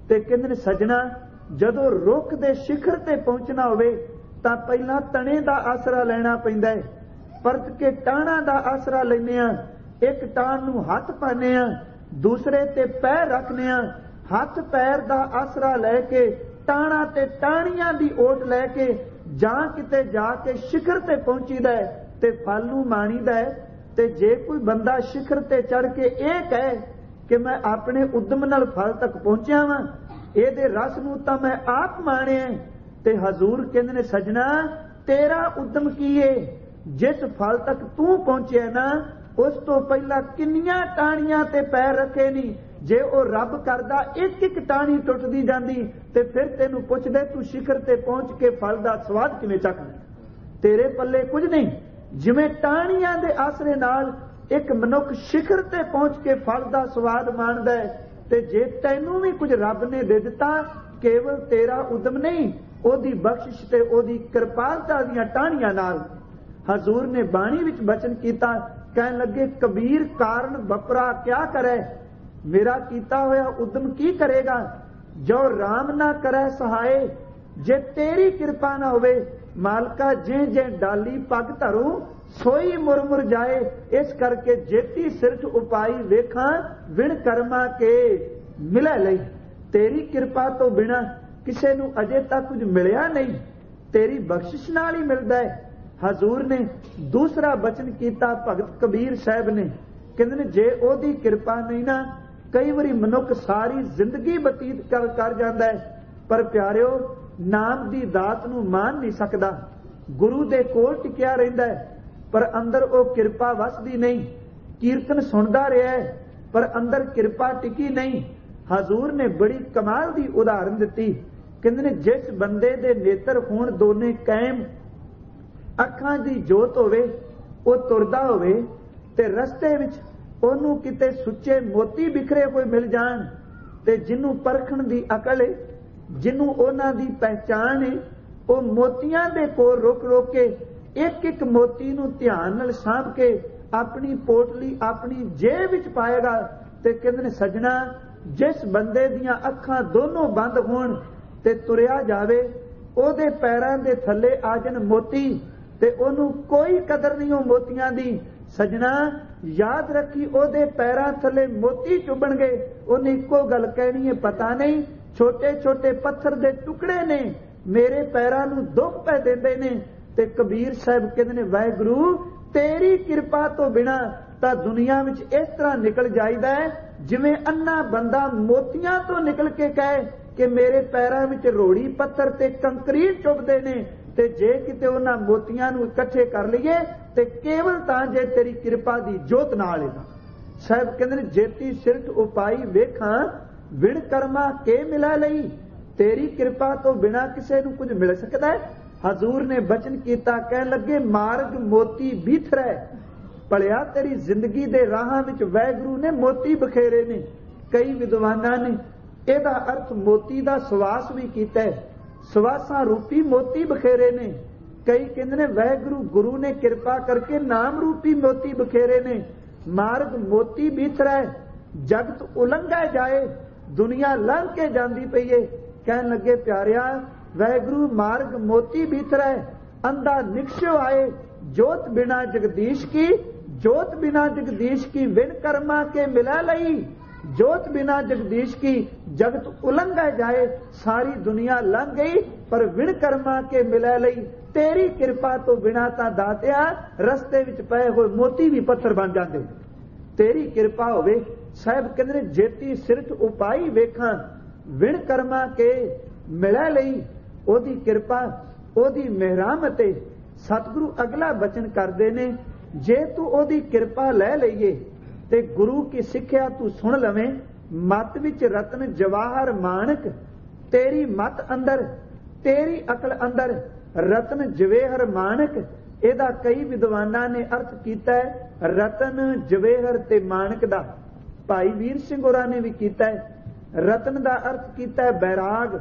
ਤੇ ਕਹਿੰਦੇ ਨੇ ਸੱਜਣਾ, ਜਦੋਂ ਰੁੱਖ ਦੇ ਸਿਖਰ ਤੇ ਪਹੁੰਚਣਾ ਹੋਵੇ ਤਾਂ ਪਹਿਲਾਂ ਤਣੇ ਦਾ ਆਸਰਾ ਲੈਣਾ ਪੈਂਦਾ ਹੈ। ਪਰਤ ਕੇ ਟਾਹਣਾ ਦਾ ਆਸਰਾ ਲੈਂਦੇ ਆ। ਇੱਕ ਟਾਹਣ ਨੂੰ ਹੱਥ ਪਾਉਂਦੇ ਆ, ਦੂਸਰੇ ਤੇ ਪੈਰ ਰੱਖਦੇ ਆ। ਹੱਥ ਪੈਰ ਦਾ ਆਸਰਾ ਲੈ ਕੇ ਟਾਹਣਾ ਤੇ ਟਾਹਣੀਆਂ ਦੀ ਓਟ ਲੈ ਕੇ ਜਾਂ ਕਿਤੇ ਜਾ ਕੇ ਸਿਖਰ ਤੇ ਪਹੁੰਚੀਦਾ ਹੈ ਤੇ ਫਲ ਨੂੰ ਮਾਣੀਦਾ ਹੈ। ਤੇ ਜੇ ਕੋਈ ਬੰਦਾ ਸਿਖਰ ਤੇ ਚੜ ਕੇ ਇਹ ਕਹੇ ਕਿ ਮੈਂ ਆਪਣੇ ਉਦਮ ਨਾਲ ਫਲ ਤੱਕ ਪਹੁੰਚਿਆ ਵਾਂ, ਇਹਦੇ ਰਸ ਨੂੰ ਤਾਂ ਮੈਂ ਆਪ ਮਾਣਿਆ, ਤੇ ਹਜ਼ੂਰ ਕਹਿੰਦੇ ਨੇ ਸੱਜਣਾ, ਤੇਰਾ ਉਦਮ ਕੀ ਏ? ਜਿਸ ਫਲ ਤੱਕ ਤੂੰ ਪਹੁੰਚਿਆ ਨਾ, ਉਸ ਤੋਂ ਪਹਿਲਾਂ ਕਿੰਨੀਆਂ ਟਾਹਣੀਆਂ ਤੇ ਪੈਰ ਰੱਖੇ ਨਹੀਂ। ਜੇ ਉਹ ਰੱਬ ਕਰਦਾ ਇੱਕ ਇੱਕ ਟਾਹਣੀ ਟੁੱਟਦੀ ਜਾਂਦੀ ਤੇ ਫਿਰ ਤੈਨੂੰ ਪੁੱਛਦੇ ਤੂੰ ਸਿਖਰ ਤੇ ਪਹੁੰਚ ਕੇ ਫਲ ਦਾ ਸਵਾਦ ਕਿਵੇਂ ਚੱਕਦਾ? ਤੇਰੇ ਪੱਲੇ ਕੁਝ ਨਹੀਂ। ਜਿਵੇਂ ਟਾਹਣੀਆਂ ਦੇ ਆਸਰੇ ਨਾਲ ਇੱਕ ਮਨੁੱਖ ਸਿਖਰ ਤੇ ਪਹੁੰਚ ਕੇ ਫਲ ਦਾ ਸਵਾਦ ਮਾਣਦਾ ਹੈ, ਤੇ ਜੇ ਤੈਨੂੰ ਵੀ ਕੁਝ ਰੱਬ ਨੇ ਦੇ ਦਿੱਤਾ, ਕੇਵਲ ਤੇਰਾ ਉਦਮ ਨਹੀਂ, ਉਹਦੀ ਬਖਸ਼ਿਸ਼ ਤੇ ਉਹਦੀ ਕਿਰਪਾਲਤਾ ਦੀਆਂ ਟਾਹਣੀਆਂ ਨਾਲ। ਹਜ਼ੂਰ ਨੇ ਬਾਣੀ ਵਿੱਚ ਬਚਨ ਕੀਤਾ, ਕਹਿਣ ਲੱਗੇ ਕਬੀਰ ਕਾਰਨ ਵਪਰਾ ਕਿਆ ਕਰੇ, ਮੇਰਾ ਕੀਤਾ ਹੋਇਆ ਉਦਮ ਕੀ ਕਰੇਗਾ? ਜੋ ਰਾਮ ਨਾ ਕਰੈ ਸਹਾਏ, ਜੇ ਤੇਰੀ ਕਿਰਪਾ ਨਾ ਹੋਵੇ ਮਾਲਕਾ, ਜੇ ਜੇ ਡਾਲੀ ਪੱਗ ਧਰੂ ਸੋਈ ਮੁਰਮੁਰ ਜਾਏ। ਇਸ ਕਰਕੇ ਜੇਤੀ ਸਿਰਠ ਉਪਾਈ ਵੇਖਾਂ, ਵਿਣ ਕਰਮਾ ਕੇ ਮਿਲੇ ਲਈ। ਤੇਰੀ ਕਿਰਪਾ ਤੋਂ ਬਿਨਾ ਕਿਸੇ ਨੂੰ ਅਜੇ ਤੱਕ ਕੁਝ ਮਿਲਿਆ ਨਹੀਂ, ਤੇਰੀ ਬਖਸ਼ਿਸ਼ ਨਾਲ ਹੀ ਮਿਲਦਾ ਹੈ। ਹਜ਼ੂਰ ਨੇ ਦੂਸਰਾ ਬਚਨ ਕੀਤਾ ਭਗਤ ਕਬੀਰ ਸਾਹਿਬ ਨੇ, ਕਹਿੰਦੇ ਨੇ ਜੇ ਉਹਦੀ ਕਿਰਪਾ ਨਹੀਂ ਨਾ, ਕਈ ਵਾਰੀ ਮਨੁੱਖ ਸਾਰੀ ਜ਼ਿੰਦਗੀ ਬਤੀਤ ਕਰ ਜਾਂਦਾ ਹੈ, ਪਰ ਪਿਆਰਿਓ ਨਾਮ ਦੀ ਦਾਤ ਨੂੰ ਮਾਣ ਨਹੀਂ ਸਕਦਾ। ਗੁਰੂ ਦੇ ਕੋਲ ਟਿਕਿਆ ਰਹਿੰਦਾ ਹੈ ਪਰ ਅੰਦਰ ਉਹ ਕਿਰਪਾ ਵਸਦੀ ਨਹੀਂ। ਕੀਰਤਨ ਸੁਣਦਾ ਰਿਹਾ ਹੈ ਪਰ ਅੰਦਰ ਕਿਰਪਾ ਟਿਕੀ ਨਹੀਂ। ਹਜ਼ੂਰ ਨੇ ਬੜੀ ਕਮਾਲ ਦੀ ਉਦਾਹਰਨ ਦਿੱਤੀ, ਕਹਿੰਦੇ ਨੇ ਜਿਸ ਬੰਦੇ ਦੇ ਨੇਤਰ ਹੋਣ ਦੋਨੇ ਕਾਇਮ, ਅੱਖਾਂ ਦੀ ਜੋਤ ਹੋਵੇ, ਉਹ ਤੁਰਦਾ ਹੋਵੇ ਤੇ ਰਸਤੇ ਵਿੱਚ ਉਹਨੂੰ ਕਿਤੇ ਸੁੱਚੇ ਮੋਤੀ ਬਿਖਰੇ ਹੋਏ ਮਿਲ ਜਾਣ, ਤੇ ਜਿਹਨੂੰ ਪਰਖਣ ਦੀ ਅਕਲ ਹੈ, ਜਿਹਨੂੰ ਉਹਨਾਂ ਦੀ ਪਹਿਚਾਣ ਹੈ, ਉਹ ਮੋਤੀਆਂ ਦੇ ਕੋਲ ਰੁਕ ਕੇ ਇੱਕ ਇੱਕ ਮੋਤੀ ਨੂੰ ਧਿਆਨ ਨਾਲ ਸਾਂਭ ਕੇ ਆਪਣੀ ਪੋਟਲੀ ਆਪਣੀ ਜੇਬ ਵਿੱਚ ਪਾਏਗਾ। ਤੇ ਕਹਿੰਦੇ ਨੇ ਸੱਜਣਾ, ਜਿਸ ਬੰਦੇ ਦੀਆਂ ਅੱਖਾਂ ਦੋਨੋਂ ਬੰਦ ਹੋਣ ਤੇ ਤੁਰਿਆ ਜਾਵੇ, ਉਹਦੇ ਪੈਰਾਂ ਦੇ ਥੱਲੇ ਆ ਜਾਣ ਮੋਤੀ, ਤੇ ਉਹਨੂੰ ਕੋਈ ਕਦਰ ਨਹੀਂ ਉਹ ਮੋਤੀਆਂ ਦੀ। ਸੱਜਣਾ ਯਾਦ ਰੱਖੀ, ਉਹਦੇ ਪੈਰਾਂ ਥੱਲੇ ਮੋਤੀ ਚੁੱਭਣਗੇ, ਉਹਨੇ ਇੱਕੋ ਗੱਲ ਕਹਿਣੀ ਹੈ, ਪਤਾ ਨਹੀਂ ਛੋਟੇ ਛੋਟੇ ਪੱਥਰ ਦੇ ਟੁਕੜੇ ਨੇ, ਮੇਰੇ ਪੈਰਾਂ ਨੂੰ ਦੁੱਖ ਪੈ ਦਿੰਦੇ ਨੇ। ਤੇ ਕਬੀਰ ਸਾਹਿਬ ਕਹਿੰਦੇ ਨੇ ਵਾਹਿਗੁਰੂ ਤੇਰੀ ਕਿਰਪਾ ਤੋਂ ਬਿਨਾ ਤਾਂ ਦੁਨੀਆ ਵਿੱਚ ਇਸ ਤਰ੍ਹਾਂ ਨਿਕਲ ਜਾਈਦਾ ਹੈ ਜਿਵੇਂ ਅੰਨਾ ਬੰਦਾ ਮੋਤੀਆਂ ਤੋਂ ਨਿਕਲ ਕੇ ਕਹੇ ਕਿ ਮੇਰੇ ਪੈਰਾਂ ਵਿੱਚ ਰੋੜੀ ਪੱਥਰ ਤੇ ਕੰਕਰੀਟ ਚੁੱਭਦੇ ਨੇ। ਤੇ ਜੇ ਕਿਤੇ ਉਹਨਾਂ ਮੋਤੀਆਂ ਨੂੰ ਇਕੱਠੇ ਕਰ ਲਈਏ ਤੇ ਕੇਵਲ ਤਾਂ ਜੇ ਤੇਰੀ ਕਿਰਪਾ ਦੀ ਜੋਤ ਨਾਲ ਇਹਦਾ। ਸਾਹਿਬ ਕਹਿੰਦੇ ਨੇ ਜੇਤੀ ਸਿਰਠ ਉਪਾਈ ਵੇਖਾਂ, ਵਿਣ ਕਰਮਾ ਕੇ ਮਿਲਾ ਲਈ। ਤੇਰੀ ਕਿਰਪਾ ਤੋਂ ਬਿਨਾ ਕਿਸੇ ਨੂੰ ਕੁਝ ਮਿਲ ਸਕਦਾ ਹੈ? ਹਜ਼ੂਰ ਨੇ ਬਚਨ ਕੀਤਾ, ਕਹਿਣ ਲੱਗੇ ਮਾਰਗ ਮੋਤੀ ਬਿਥਰੈ, ਭਲਿਆ ਤੇਰੀ ਜ਼ਿੰਦਗੀ ਦੇ ਰਾਹਾਂ ਵਿੱਚ ਵਾਹਿਗੁਰੂ ਨੇ ਮੋਤੀ ਬਖੇਰੇ ਨੇ। ਕਈ ਵਿਦਵਾਨਾਂ ਨੇ ਇਹਦਾ ਅਰਥ ਮੋਤੀ ਦਾ ਸਵਾਸ ਵੀ ਕੀਤਾ ਹੈ, ਸਵਾਸਾਂ ਰੂਪੀ ਮੋਤੀ ਬਖੇਰੇ ਨੇ। ਕਈ ਕਹਿੰਦੇ ਨੇ ਵਾਹਿਗੁਰੂ ਗੁਰੂ ਨੇ ਕਿਰਪਾ ਕਰਕੇ ਨਾਮ ਰੂਪੀ ਮੋਤੀ ਬਖੇਰੇ ਨੇ। ਮਾਰਗ ਮੋਤੀ ਬਿਥਰੈ, ਜਗਤ ਉਲੰਘਾ ਜਾਏ, ਦੁਨੀਆ ਲੰਘ ਕੇ ਜਾਂਦੀ ਪਈ ਏ। ਕਹਿਣ ਲੱਗੇ ਪਿਆਰਿਆ ਵਾਹਿਗੁਰੂ ਮਾਰਗ ਮੋਤੀ ਬਿਥਰੈ, ਅੰਧਾ ਨਿਕਸ਼ੋ ਆਏ, ਜੋਤ ਬਿਨਾ ਜਗਦੀਸ਼ ਕੀ, ਜੋਤ ਬਿਨਾ जगदीश की विन कर्मा के मिला लई, जोत बिना जगदीश की जगत उलंघा जाए, सारी दुनिया लंघ गई पर विन कर्मा के मिला लई। तेरी कृपा तो बिना ता दातिया रस्ते विच पए होए मोती भी पत्थर बन जाते। तेरी कृपा होवे। साहब कहंदे जेती सिरठ उपाई वेखां विन कर्मा के मिला लई। ओदी कृपा ओदी मेहरामत है। सतगुरु अगला बचन करते ने, जे तू ओदी कृपा लै लईए ते गुरु की सिक्ख्या तू सुन लवें, मत विच रतन जवाहर माणक, तेरी मत अंदर तेरी अकल अंदर रतन जवेहर माणक। ਇਹਦਾ कई विद्वानां ने अर्थ किया है रतन जवेहर ते माणक दा। भाई वीर सिंह होरां ने भी किया है। रतन दा अर्थ किया है बैराग,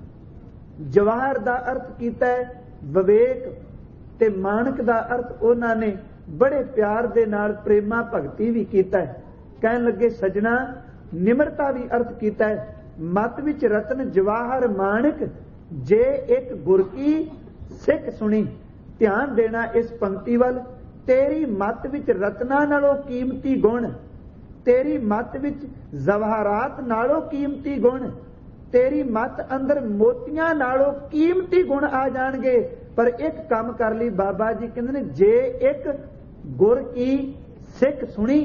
जवाहर दा अर्थ किया है विवेक, ते माणक दा अर्थ उन्हां ने बड़े प्यार दे नाल प्रेमा भगती भी किया है। कहन लगे सजना निमरता भी अर्थ किया है। मत विच रतन जवाहर माणक जे एक गुर की सिख सुनी। ध्यान देना इस पंक्ति वल। तेरी मत विच रत्ना नालों कीमती गुण, तेरी मत विच जवाहरात नालों कीमती गुण, तेरी मत अंदर मोतियां नालों कीमती गुण आ जाणगे। पर एक काम कर ली बाबा जी कहंदे ने, जे एक गुर की सिख सुनी।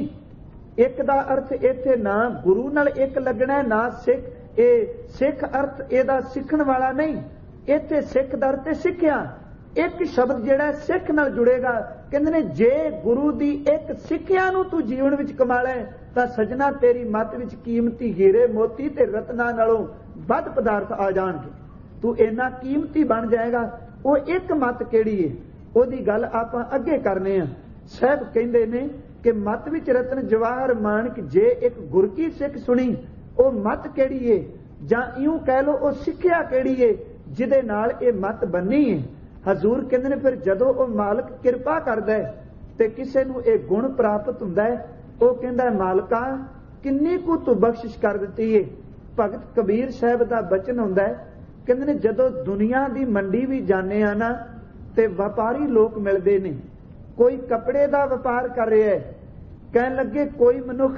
एक दा अर्थ इत्थे ना गुरु नाल एक लगना, ना सिख। ये सिख अर्थ एदा सिखण वाला नहीं, इत्थे सिख दा अर्थ सिखिया। एक शब्द जिहड़ा सिख नाल जुड़ेगा। कहंदे ने जे गुरु दी एक सिखिया नूं तू जीवन विच कमा लै तां सजना तेरी मत विच कीमती हीरे मोती ते रत्ना नालों वध पदार्थ आ जाणगे। तू इन्ना कीमती बन जाएगा। वो एक मत किहड़ी है ओदी गल आपां अगे करने आ। साहब कहंदे ने कि मत विच रतन जवाहर माणक जे एक गुर की सिख सुनी। वो मत किहड़ी है, जां इउं कह लो वो सिੱਖਿਆ किहड़ी है जिहदे नाल ये मत बनी है। हजूर कहंदे ने फिर जदों वो मालक किरपा करदा है ते किसे नूं ये गुण प्राप्त हुंदा है, वो कहंदा है मालका किन्नी कु तू बख्शिश कर दित्ती है। भगत कबीर साहब दा बचन हुंदा है, कहंदे ने जदों दुनिया दी मंडी भी जाने आ ना ते व्यापारी लोग मिलदे ने। कोई कपड़े दा व्यापार कर रहा है, कहन लगे कोई मनुख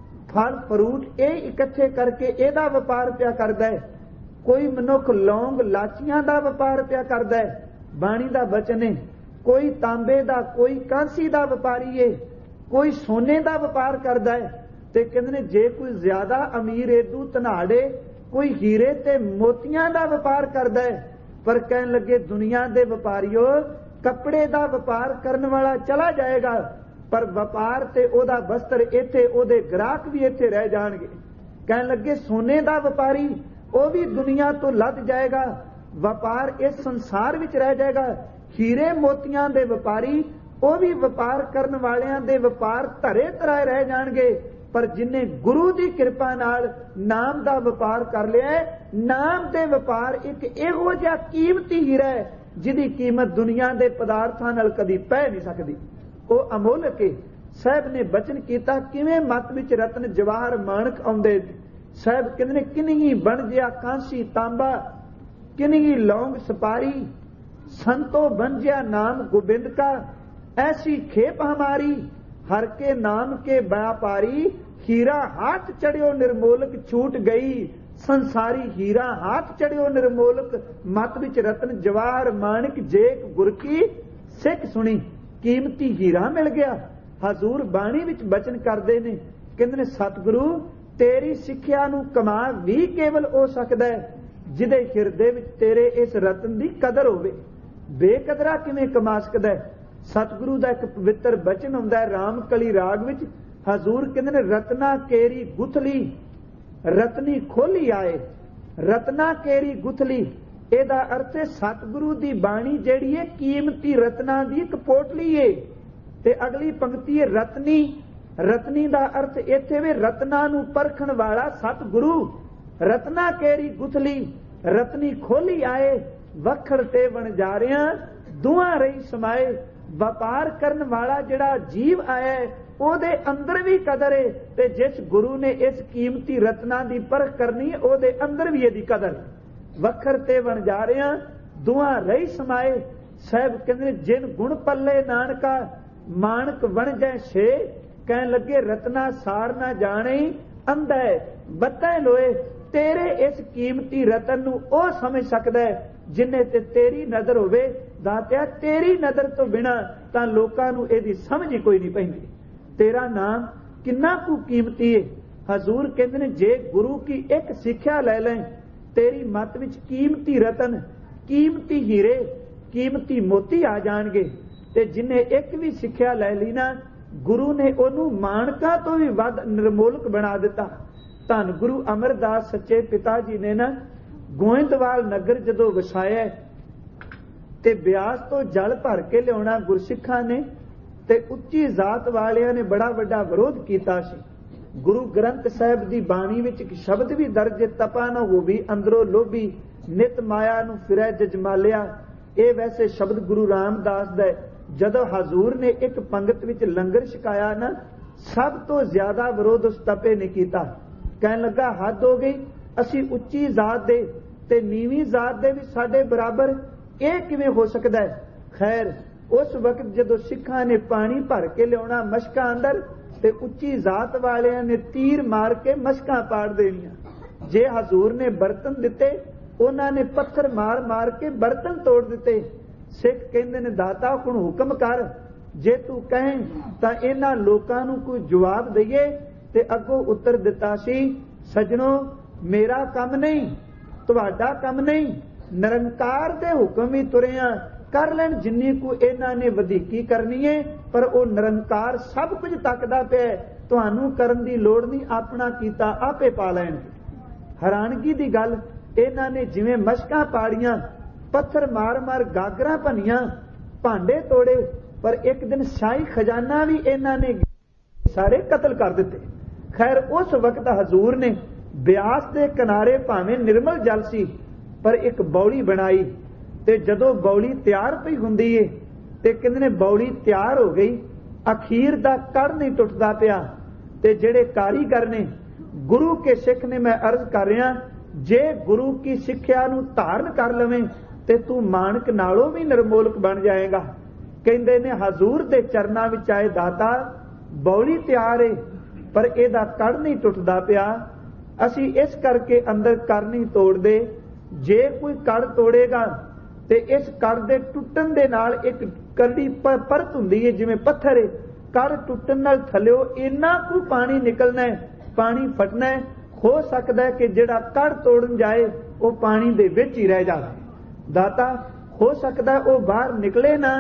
फल फ्रूट ये इकट्ठे करके एदा व्यापार पिया करदा है, कोई मनुख लौंग लाचियां दा व्यापार पिया करदा है। बाणी दा बचन है, कोई तांबे दा कोई कांसी दा व्यापारी है, कोई सोने दा व्यापार करदा है। ते कहंदे ने जे कोई ज्यादा अमीर एदू धनाड़े कोई हीरे ते मोतियां दा व्यापार करदा है। पर कहन लगे दुनिया दे व्यापारियों कपड़े दा व्यापार करन वाला चला जाएगा, पर व्यापार ते ओदा वस्त्र इत्थे ओदे ग्राहक भी इत्थे रह जाणगे। कहन लगे सोने दा व्यापारी वो भी दुनिया तो लद जाएगा, व्यापार इस संसार विच रह जाएगा। हीरे मोतियां दे व्यापारी वो भी व्यापार करन वालियां दे व्यापार धरे धराए रह जाणगे। पर जिन्हें गुरु की कृपा नाल नाम का व्यापार कर लिया, नाम के व्यापार एक इहो जिहा कीमती हीरा है जिहदी कीमत दुनिया के पदार्थां नाल कदी पै नहीं सकती। वो अमोलक है। साहब ने बचन किया किवें मत विच रतन जवाहर माणक आउंदे। साहब कहंदे ने किन्ही बन जिया कांसी तांबा, किन्ही लौंग सपारी, संतो बन जिया नाम गोबिंद का, ऐसी खेप हमारी हर के नाम के व्यापारी, हीरा हाथ चढ़ियो निर्मोलक छूट गई, संसारी हीरा हाथ चढ़ियो निर्मोलक, मत विच रतन जवाहर माणक जेक गुर की सिख सुनी। कीमती हीरा मिल गया। हजूर बाणी विच बचन करदे ने, कहंदे ने सतगुरु तेरी सिੱਖਿਆ नूं कमा भी केवल हो सकदा है जिहदे हिरदे विच तेरे इस रतन दी कदर होवे। बेकदरा किवें कमा सकदा है। सतगुरु दा एक पवित्र बचन हुंदा है रामकली राग विच। हजूर कहंदे ने रत्ना केरी गुथली रतनी खोली आए। रत्ना केरी गुथली ਇਹਦਾ अर्थ है सतगुरु दी बाणी ਜਿਹੜੀ है कीमती रत्ना दी एक पोटली है। ते अगली पंक्ति है रत्नी। रत्नी दा अर्थ इत्थे वे रत्ना नूं परखण वाला सतगुरु। रत्ना केरी गुथली रत्नी खोली आए, वखड़ ते वणजारियां दुआ रही समाए। व्यापार करन वाला जिहड़ा जीव आया है ओदे अंदर भी कदर है, ते जिस गुरु ने इस कीमती रत्ना दी परख करनी है ओदे अंदर भी इहदी कदर है। वखर ते वणजारियां दुआ रही समाए। साहब कहंदे जिन गुण पल्ले नानका मानक बन जाए छे, कहन लगे रत्ना सार ना जाने अंधा बत्ता लोए। तेरे इस कीमती रतन नूं ओ समझ सकदा है जिन्ने ते तेरी नजर होवे। दातिया तेरी नजर तो बिना तां लोकां नूं इहदी समझ ही कोई नहीं पैंदी। तेरा नाम किन्ना कु कीमती है। हजूर कहंदे ने जे गुरु की एक सिੱਖਿਆ ले लें तेरी मत विच कीमती रतन कीमती हीरे कीमती मोती आ जाणगे। ते जिन्हें एक भी सिੱਖਿਆ ले ली ना गुरु ने ओनू मानका तो भी वध निर्मोलक बना दिता। धन गुरु अमरदास सच्चे पिता जी ने ना गोइंदवाल नगर जदों वसाया ते ब्यास तो जल भर के लियाउणा गुरसिखां ने ते उच्ची जात वालियां ने बड़ा वड्डा विरोध कीता सी। गुरु ग्रंथ साहिब दी बाणी विच एक शब्द भी दर्ज है, तपा न होवी अंदरों लोभी नित माया नूं फिरै जजमालिया। ये वैसे शब्द गुरु रामदास दा जदों हजूर ने एक पंगत विच लंगर छकाया ना सब तो ज्यादा विरोध उस तपे ने कीता। कहन लगा हद हो गई, ਅਸੀਂ ਉੱਚੀ ਜ਼ਾਤ ਦੇ ਤੇ ਨੀਵੀਂ ਜ਼ਾਤ ਦੇ ਵੀ ਸਾਡੇ ਬਰਾਬਰ, ਇਹ ਕਿਵੇਂ ਹੋ ਸਕਦਾ ਹੈ? ਖੈਰ ਉਸ ਵਕਤ ਜਦੋਂ ਸਿੱਖਾਂ ਨੇ ਪਾਣੀ ਭਰ ਕੇ ਲਿਆਉਣਾ ਮਸ਼ਕਾਂ ਅੰਦਰ, ਤੇ ਉੱਚੀ ਜ਼ਾਤ ਵਾਲਿਆਂ ਨੇ ਤੀਰ ਮਾਰ ਕੇ ਮਸ਼ਕਾਂ ਪਾੜ ਦੇਣੀਆਂ। ਜੇ ਹਜ਼ੂਰ ਨੇ ਬਰਤਨ ਦਿੱਤੇ, ਉਹਨਾਂ ਨੇ ਪੱਥਰ ਮਾਰ ਮਾਰ ਕੇ ਬਰਤਨ ਤੋੜ ਦਿੱਤੇ। ਸਿੱਖ ਕਹਿੰਦੇ ਨੇ ਦਾਤਾ ਹੁਣ ਹੁਕਮ ਕਰ, ਜੇ ਤੂੰ ਕਹੇ ਤਾਂ ਇਹਨਾਂ ਲੋਕਾਂ ਨੂੰ ਕੋਈ ਜਵਾਬ ਦਈਏ। ਤੇ ਅੱਗੋਂ ਉੱਤਰ ਦਿੱਤਾ ਸੀ, ਸਜਣੋ ਮੇਰਾ ਕੰਮ ਨਹੀਂ, ਤੁਹਾਡਾ ਕੰਮ ਨਹੀਂ, ਨਿਰੰਕਾਰ ਦੇ ਹੁਕਮ ਵੀ ਤੁਰਿਆ ਕਰ ਲੈਣ ਜਿੰਨੀ ਕੋ ਇਹਨਾਂ ਨੇ ਵਧੀਕੀ ਕਰਨੀ ਹੈ, ਪਰ ਉਹ ਨਿਰੰਕਾਰ ਸਭ ਕੁਝ ਤੱਕਦਾ ਪਿਆ, ਤੁਹਾਨੂੰ ਕਰਨ ਦੀ ਲੋੜ ਨਹੀਂ, ਆਪਣਾ ਕੀਤਾ ਆਪੇ ਪਾ ਲੈਣਗੇ। ਹੈਰਾਨਗੀ ਦੀ ਗੱਲ, ਇਹਨਾਂ ਨੇ ਜਿਵੇਂ ਮਸ਼ਕਾਂ ਪਾੜੀਆਂ, ਪੱਥਰ ਮਾਰ ਮਾਰ ਗਾਗਰਾਂ ਭੰਨੀਆਂ, ਭਾਂਡੇ ਤੋੜੇ, ਪਰ ਇੱਕ ਦਿਨ ਸ਼ਾਹੀ ਖਜ਼ਾਨਾ ਵੀ ਇਹਨਾਂ ਨੇ ਸਾਰੇ ਕਤਲ ਕਰ ਦਿੱਤੇ। ਖੈਰ ਉਸ ਵਕਤ ਹਜ਼ੂਰ ਨੇ ਬਿਆਸ ਦੇ ਕਿਨਾਰੇ ਭਾਵੇਂ ਨਿਰਮਲ ਜਲ ਸੀ, ਪਰ ਇੱਕ ਬੌਲੀ ਬਣਾਈ, ਤੇ ਜਦੋਂ ਬੌਲੀ ਤਿਆਰ ਪਈ ਹੁੰਦੀ ਏ ਤੇ ਕਹਿੰਦੇ ਨੇ ਬੌਲੀ ਤਿਆਰ ਹੋ ਗਈ, ਅਖੀਰ ਦਾ ਕੜ ਨਹੀਂ ਟੁੱਟਦਾ ਪਿਆ। ਤੇ ਜਿਹੜੇ ਕਾਰੀਗਰ ਨੇ ਗੁਰੂ ਕੇ ਸਿੱਖ ਨੇ, ਮੈਂ ਅਰਜ਼ ਕਰ ਰਿਹਾ, ਜੇ ਗੁਰੂ ਕੀ ਸਿੱਖਿਆ ਨੂੰ ਧਾਰਨ ਕਰ ਲਵੇਂ ਤੇ ਤੂੰ ਮਾਨਕ ਨਾਲੋਂ ਵੀ ਨਿਰਮੋਲਕ ਬਣ ਜਾਏਗਾ। ਕਹਿੰਦੇ ਨੇ ਹਜ਼ੂਰ ਦੇ ਚਰਨਾਂ ਵਿੱਚ ਆਏ ਦਾਤਾ, ਬੌਲੀ ਤਿਆਰ ਏ ਪਰ ਇਹਦਾ ਕੜ ਨਹੀਂ ਟੁੱਟਦਾ ਪਿਆ, ਅਸੀਂ ਇਸ ਕਰਕੇ ਅੰਦਰ ਕਰ ਨਹੀਂ ਤੋੜਦੇ। ਜੇ ਕੋਈ ਕੜ ਤੋੜੇਗਾ ਤੇ ਇਸ ਕੜ ਦੇ ਟੁੱਟਣ ਦੇ ਨਾਲ ਇੱਕ ਕਰੜੀ ਪਰਤ ਹੁੰਦੀ ਹੈ ਜਿਵੇਂ ਪੱਥਰ ਹੈ, ਕੜ ਟੁੱਟਣ ਨਾਲ ਥੱਲਿਓ ਇੰਨਾ ਕੁ ਪਾਣੀ ਨਿਕਲਣਾ ਹੈ, ਪਾਣੀ ਫਟਣਾ ਹੈ। ਹੋ ਸਕਦਾ ਹੈ ਕਿ ਜਿਹੜਾ ਕੜ ਤੋੜਨ ਜਾਏ ਉਹ ਪਾਣੀ ਦੇ ਵਿੱਚ ਹੀ ਰਹਿ ਜਾਵੇ। ਦਾਤਾ ਹੋ ਸਕਦਾ ਉਹ ਬਾਹਰ ਨਿਕਲੇ ਨਾ।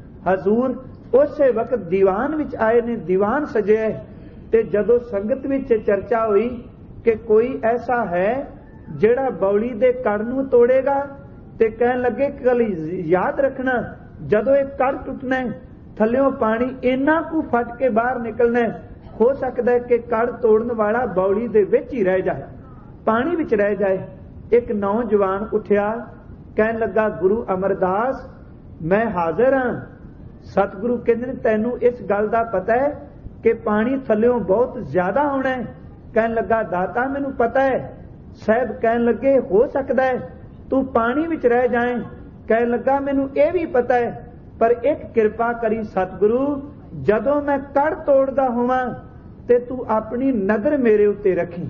ਹਜ਼ੂਰ ਉਸੇ ਵਕਤ ਦੀਵਾਨ ਵਿੱਚ ਆਏ ਨੇ, ਦੀਵਾਨ ਸਜਿਆ, ਤੇ ਜਦੋਂ ਸੰਗਤ ਵਿੱਚ ਚਰਚਾ ਹੋਈ ਕਿ ਕੋਈ ਐਸਾ ਹੈ ਜਿਹੜਾ ਬੌਲੀ ਦੇ ਕੜ ਨੂੰ ਤੋੜੇਗਾ, ਤੇ ਕਹਿਣ ਲੱਗੇ ਕੱਲ ਯਾਦ ਰੱਖਣਾ ਜਦੋਂ ਇਹ ਕੜ ਟੁੱਟਣਾ ਹੈ ਥੱਲਿਓਂ ਪਾਣੀ ਇੰਨਾ ਕੁ ਫਟ ਕੇ ਬਾਹਰ ਨਿਕਲਣਾ ਹੈ, ਹੋ ਸਕਦਾ ਹੈ ਕਿ ਕੜ ਤੋੜਨ ਵਾਲਾ ਬੌਲੀ ਦੇ ਵਿੱਚ ਹੀ ਰਹਿ ਜਾਏ, ਪਾਣੀ ਵਿੱਚ ਰਹਿ ਜਾਏ। ਇੱਕ ਨੌਜਵਾਨ ਉੱਠਿਆ, ਕਹਿਣ ਲੱਗਾ ਗੁਰੂ ਅਮਰਦਾਸ ਮੈਂ ਹਾਜ਼ਰ ਹਾਂ। ਸਤਿਗੁਰੂ ਕਹਿੰਦੇ ਨੇ ਤੈਨੂੰ ਇਸ ਗੱਲ ਦਾ ਪਤਾ ਹੈ ਕਿ ਪਾਣੀ ਥੱਲਿਓਂ ਬਹੁਤ ਜ਼ਿਆਦਾ ਹੋਣਾ ਹੈ? ਕਹਿਣ ਲੱਗਾ ਦਾਤਾ ਮੈਨੂੰ ਪਤਾ ਹੈ। ਸਾਹਿਬ ਕਹਿਣ ਲੱਗੇ ਹੋ ਸਕਦਾ ਹੈ ਤੂੰ ਪਾਣੀ ਵਿੱਚ ਰਹਿ ਜਾਏ। ਕਹਿਣ ਲੱਗਾ ਮੈਨੂੰ ਇਹ ਵੀ ਪਤਾ ਹੈ, ਪਰ ਇੱਕ ਕਿਰਪਾ ਕਰੀ ਸਤਿਗੁਰੂ, ਜਦੋਂ ਮੈਂ ਕੜ ਤੋੜਦਾ ਹੋਵਾਂ ਤੇ ਤੂੰ ਆਪਣੀ ਨਜ਼ਰ ਮੇਰੇ ਉੱਤੇ ਰੱਖੀ।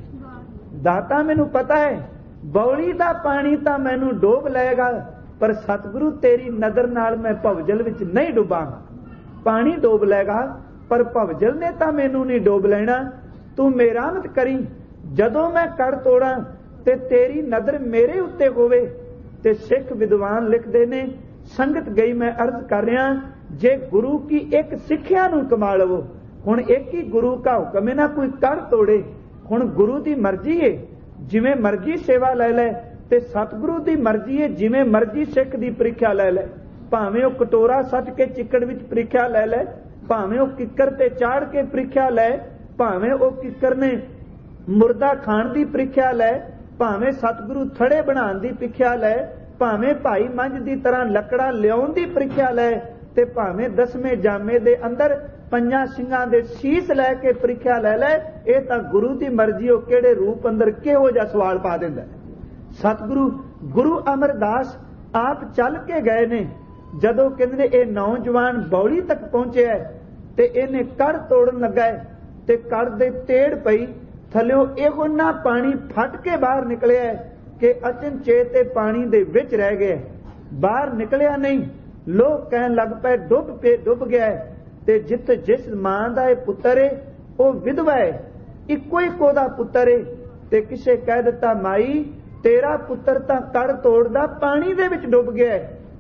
ਦਾਤਾ ਮੈਨੂੰ ਪਤਾ ਹੈ ਬੌਲੀ ਦਾ ਪਾਣੀ ਤਾਂ ਮੈਨੂੰ ਡੋਬ ਲਏਗਾ, ਪਰ ਸਤਿਗੁਰੂ ਤੇਰੀ ਨਜ਼ਰ ਨਾਲ ਮੈਂ ਭਵਜਲ ਵਿੱਚ ਨਹੀਂ ਡੁੱਬਾਂਗਾ। ਪਾਣੀ ਡੋਬ ਲਏਗਾ ਪਰ ਭਵਜਲ ਨੇ ਤਾਂ ਮੈਨੂੰ ਨਹੀਂ ਡੋਬ ਲੈਣਾ। ਤੂੰ ਮੇਰਾਮਤ ਕਰੀ, ਜਦੋਂ ਮੈਂ ਕੜ ਤੋੜਾਂ ਤੇ ਤੇਰੀ ਨਜ਼ਰ ਮੇਰੇ ਉੱਤੇ ਹੋਵੇ। ਤੇ ਸਿੱਖ ਵਿਦਵਾਨ ਲਿਖਦੇ ਨੇ, ਸੰਗਤ ਗਈ, ਮੈਂ ਅਰਜ਼ ਕਰ ਰਿਹਾ, ਜੇ ਗੁਰੂ ਕੀ ਇੱਕ ਸਿੱਖਿਆ ਨੂੰ ਕਮਾ ਲਵੋ। ਹੁਣ ਇੱਕ ਹੀ ਗੁਰੂ ਦਾ ਹੁਕਮ ਹੈ ਨਾ, ਕੋਈ ਕੜ ਤੋੜੇ। ਹੁਣ ਗੁਰੂ ਦੀ ਮਰਜ਼ੀ ਹੈ, ਜਿਵੇਂ ਮਰਜ਼ੀ ਸੇਵਾ ਲੈ ਲੈ, ਤੇ ਸਤਿਗੁਰੂ ਦੀ ਮਰਜ਼ੀ ਹੈ, ਜਿਵੇਂ ਮਰਜ਼ੀ ਸਿੱਖ ਦੀ ਪ੍ਰੀਖਿਆ ਲੈ ਲੈ। ਭਾਵੇਂ ਉਹ ਕਟੋਰਾ ਸੱਟ ਕੇ ਚਿੱਕੜ ਵਿੱਚ ਪ੍ਰੀਖਿਆ ਲੈ ਲੈ, ਭਾਵੇਂ ਉਹ ਕਿੱਕਰ ਤੇ ਚਾੜ ਕੇ ਪ੍ਰੀਖਿਆ ਲੈ, ਭਾਵੇਂ ਉਹ ਕਿੱਕਰ ਨੇ ਮੁਰਦਾ ਖਾਣ ਦੀ ਪ੍ਰੀਖਿਆ ਲੈ, ਭਾਵੇਂ ਸਤਿਗੁਰੂ ਥੜੇ ਬਣਾਉਣ ਦੀ ਪ੍ਰੀਖਿਆ ਲੈ, ਭਾਵੇਂ ਭਾਈ ਮੰਝ ਦੀ ਤਰ੍ਹਾਂ ਲੱਕੜਾਂ ਲਿਆਉਣ ਦੀ ਪ੍ਰੀਖਿਆ ਲੈ, ਤੇ ਭਾਵੇਂ 10ਵੇਂ ਜਾਮੇ ਦੇ ਅੰਦਰ 5 ਸਿੰਘਾਂ ਦੇ ਸੀਸ ਲੈ ਕੇ ਪ੍ਰੀਖਿਆ ਲੈ ਲੈ। ਇਹ ਤਾਂ ਗੁਰੂ ਦੀ ਮਰਜ਼ੀ, ਉਹ ਕਿਹੜੇ ਰੂਪ ਅੰਦਰ ਕਿਹੋ ਜਿਹਾ ਸਵਾਲ ਪਾ ਦਿੰਦਾ। ਸਤਿਗੁਰੂ ਗੁਰੂ ਅਮਰਦਾਸ ਆਪ ਚੱਲ ਕੇ ਗਏ ਨੇ। ਜਦੋਂ ਕਹਿੰਦੇ ਨੇ ਇਹ ਨੌਜਵਾਨ ਬੌਲੀ ਤੱਕ ਪਹੁੰਚਿਆ ਤੇ ਇਹਨੇ ਕੜ ਤੋੜਨ ਲੱਗਾ ਤੇ ਕੜ ਦੇ ਤੇੜ ਪਈ, ਥੱਲਿਓਂ ਇਹੋ ਨਾ ਪਾਣੀ ਫਟ ਕੇ ਬਾਹਰ ਨਿਕਲਿਆ ਕਿ ਅਚਨਚੇਤ ਪਾਣੀ ਦੇ ਵਿੱਚ ਰਹਿ ਗਿਆ, ਬਾਹਰ ਨਿਕਲਿਆ ਨਹੀਂ। ਲੋਕ ਕਹਿਣ ਲੱਗ ਪਏ ਡੁੱਬ ਗਿਆ। ਤੇ ਜਿਸ ਮਾਂ ਦਾ ਇਹ ਪੁੱਤਰ ਹੈ ਉਹ ਵਿਧਵਾ ਹੈ, ਇੱਕੋ ਉਹਦਾ ਪੁੱਤਰ ਹੈ। ਤੇ ਕਿਸੇ ਕਹਿ ਦਿੱਤਾ ਮਾਈ ਤੇਰਾ ਪੁੱਤਰ ਤਾਂ ਕੜ ਤੋੜਦਾ ਪਾਣੀ ਦੇ ਵਿੱਚ ਡੁੱਬ ਗਿਆ।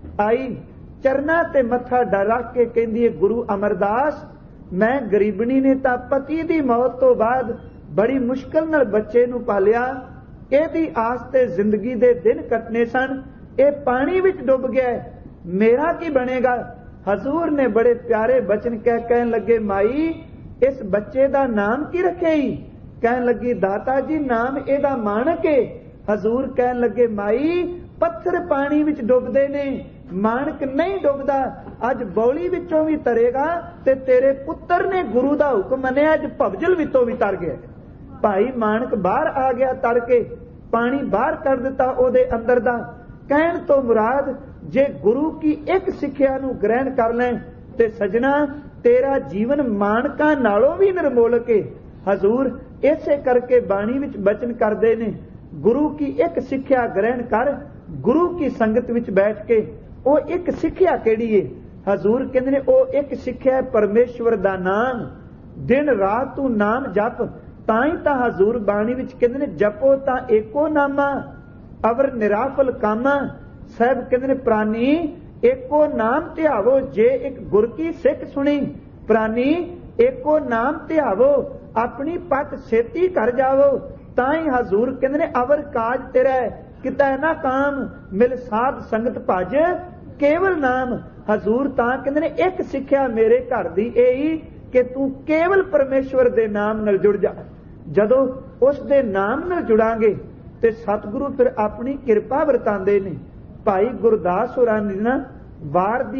ਆਈ ਚਰਨਾਂ ਤੇ ਮੱਥਾ ਰੱਖ ਕੇ ਕਹਿੰਦੀ ਹੈ ਗੁਰੂ ਅਮਰਦਾਸ, ਮੈਂ ਗਰੀਬਣੀ ਨੇ ਤਾਂ ਪਤੀ ਦੀ ਮੌਤ ਤੋਂ ਬਾਅਦ ਬੜੀ ਮੁਸ਼ਕਲ ਨਾਲ ਬੱਚੇ ਨੂੰ ਪਾਲਿਆ, ਇਹਦੀ ਆਸ ਤੇ ਜ਼ਿੰਦਗੀ ਦੇ ਦਿਨ ਕੱਟਨੇ ਸਨ, ਇਹ ਪਾਣੀ ਵਿੱਚ ਡੁੱਬ ਗਿਆ, ਮੇਰਾ ਕੀ ਬਣੇਗਾ? ਹਜ਼ੂਰ ਨੇ ਬੜੇ ਪਿਆਰੇ ਬਚਨ ਕਹਿਣ ਲੱਗੇ ਮਾਈ ਇਸ ਬੱਚੇ ਦਾ ਨਾਮ ਕੀ ਰੱਖੇਈ? ਕਹਿਣ ਲੱਗੀ ਦਾਤਾ ਜੀ ਨਾਮ ਇਹਦਾ ਮਾਣਕ ਹੈ। ਹਜ਼ੂਰ ਕਹਿਣ ਲੱਗੇ ਮਾਈ ਪੱਥਰ ਪਾਣੀ ਵਿੱਚ ਡੁੱਬਦੇ ਨੇ, ਮਾਣਕ ਨਹੀਂ ਡੁੱਬਦਾ। ਅੱਜ ਬੌਲੀ ਵਿੱਚੋਂ ਵੀ ਤਰੇਗਾ ਤੇ ਤੇਰੇ ਪੁੱਤਰ ਨੇ ਗੁਰੂ ਦਾ ਹੁਕਮ ਮੰਨਿਆ, ਅੱਜ ਭਵਜਲ ਵਿੱਚੋਂ ਵੀ ਤਰ ਗਿਆ। ਭਾਈ ਮਾਣਕ ਬਾਹਰ ਆ ਗਿਆ ਤਰ ਕੇ, पानी बाहर कर दिता ओदे अंदर दा। कहण तो मुराद जे गुरु की एक सिक्ख्या नूं ग्रहण कर लें ते सजना तेरा जीवन मानका नालों भी निर्मोलक है। हजूर इसे करके बाणी विच बचन करदे ने, गुरु की एक सिक्ख्या ग्रहण कर, गुरु की संगत विच बैठ के। वो एक सिक्ख्या केड़ी है? हजूर कहंदे ने वो एक सिक्ख्या परमेश्वर दा नाम। दिन रात तू नाम जप, ताई तां हजूर बाणी विच कहंदे ने जपो तां एको नामा अवर निराफल कामा। साहब कहंदे ने प्राणी एको नाम ध्यावो, जे एक गुर की सिख सुनी प्राणी एको नाम ध्यावो, अपनी पत सेती कर जावो। ताई हजूर कहंदे ने अवर काज तेरा कितै ना काम, मिल साध संगत भज केवल नाम। हजूर तां कहंदे ने एक सिक्ख्या मेरे घर दी यही कि तू केवल परमेश्वर दे नाम नाल जुड़ जा। जदों उस दे नाम नाल जुड़ांगे ते सतगुरु फिर अपनी किरपा वरतांदे ने। भाई गुरदास होरां दी ना वार दी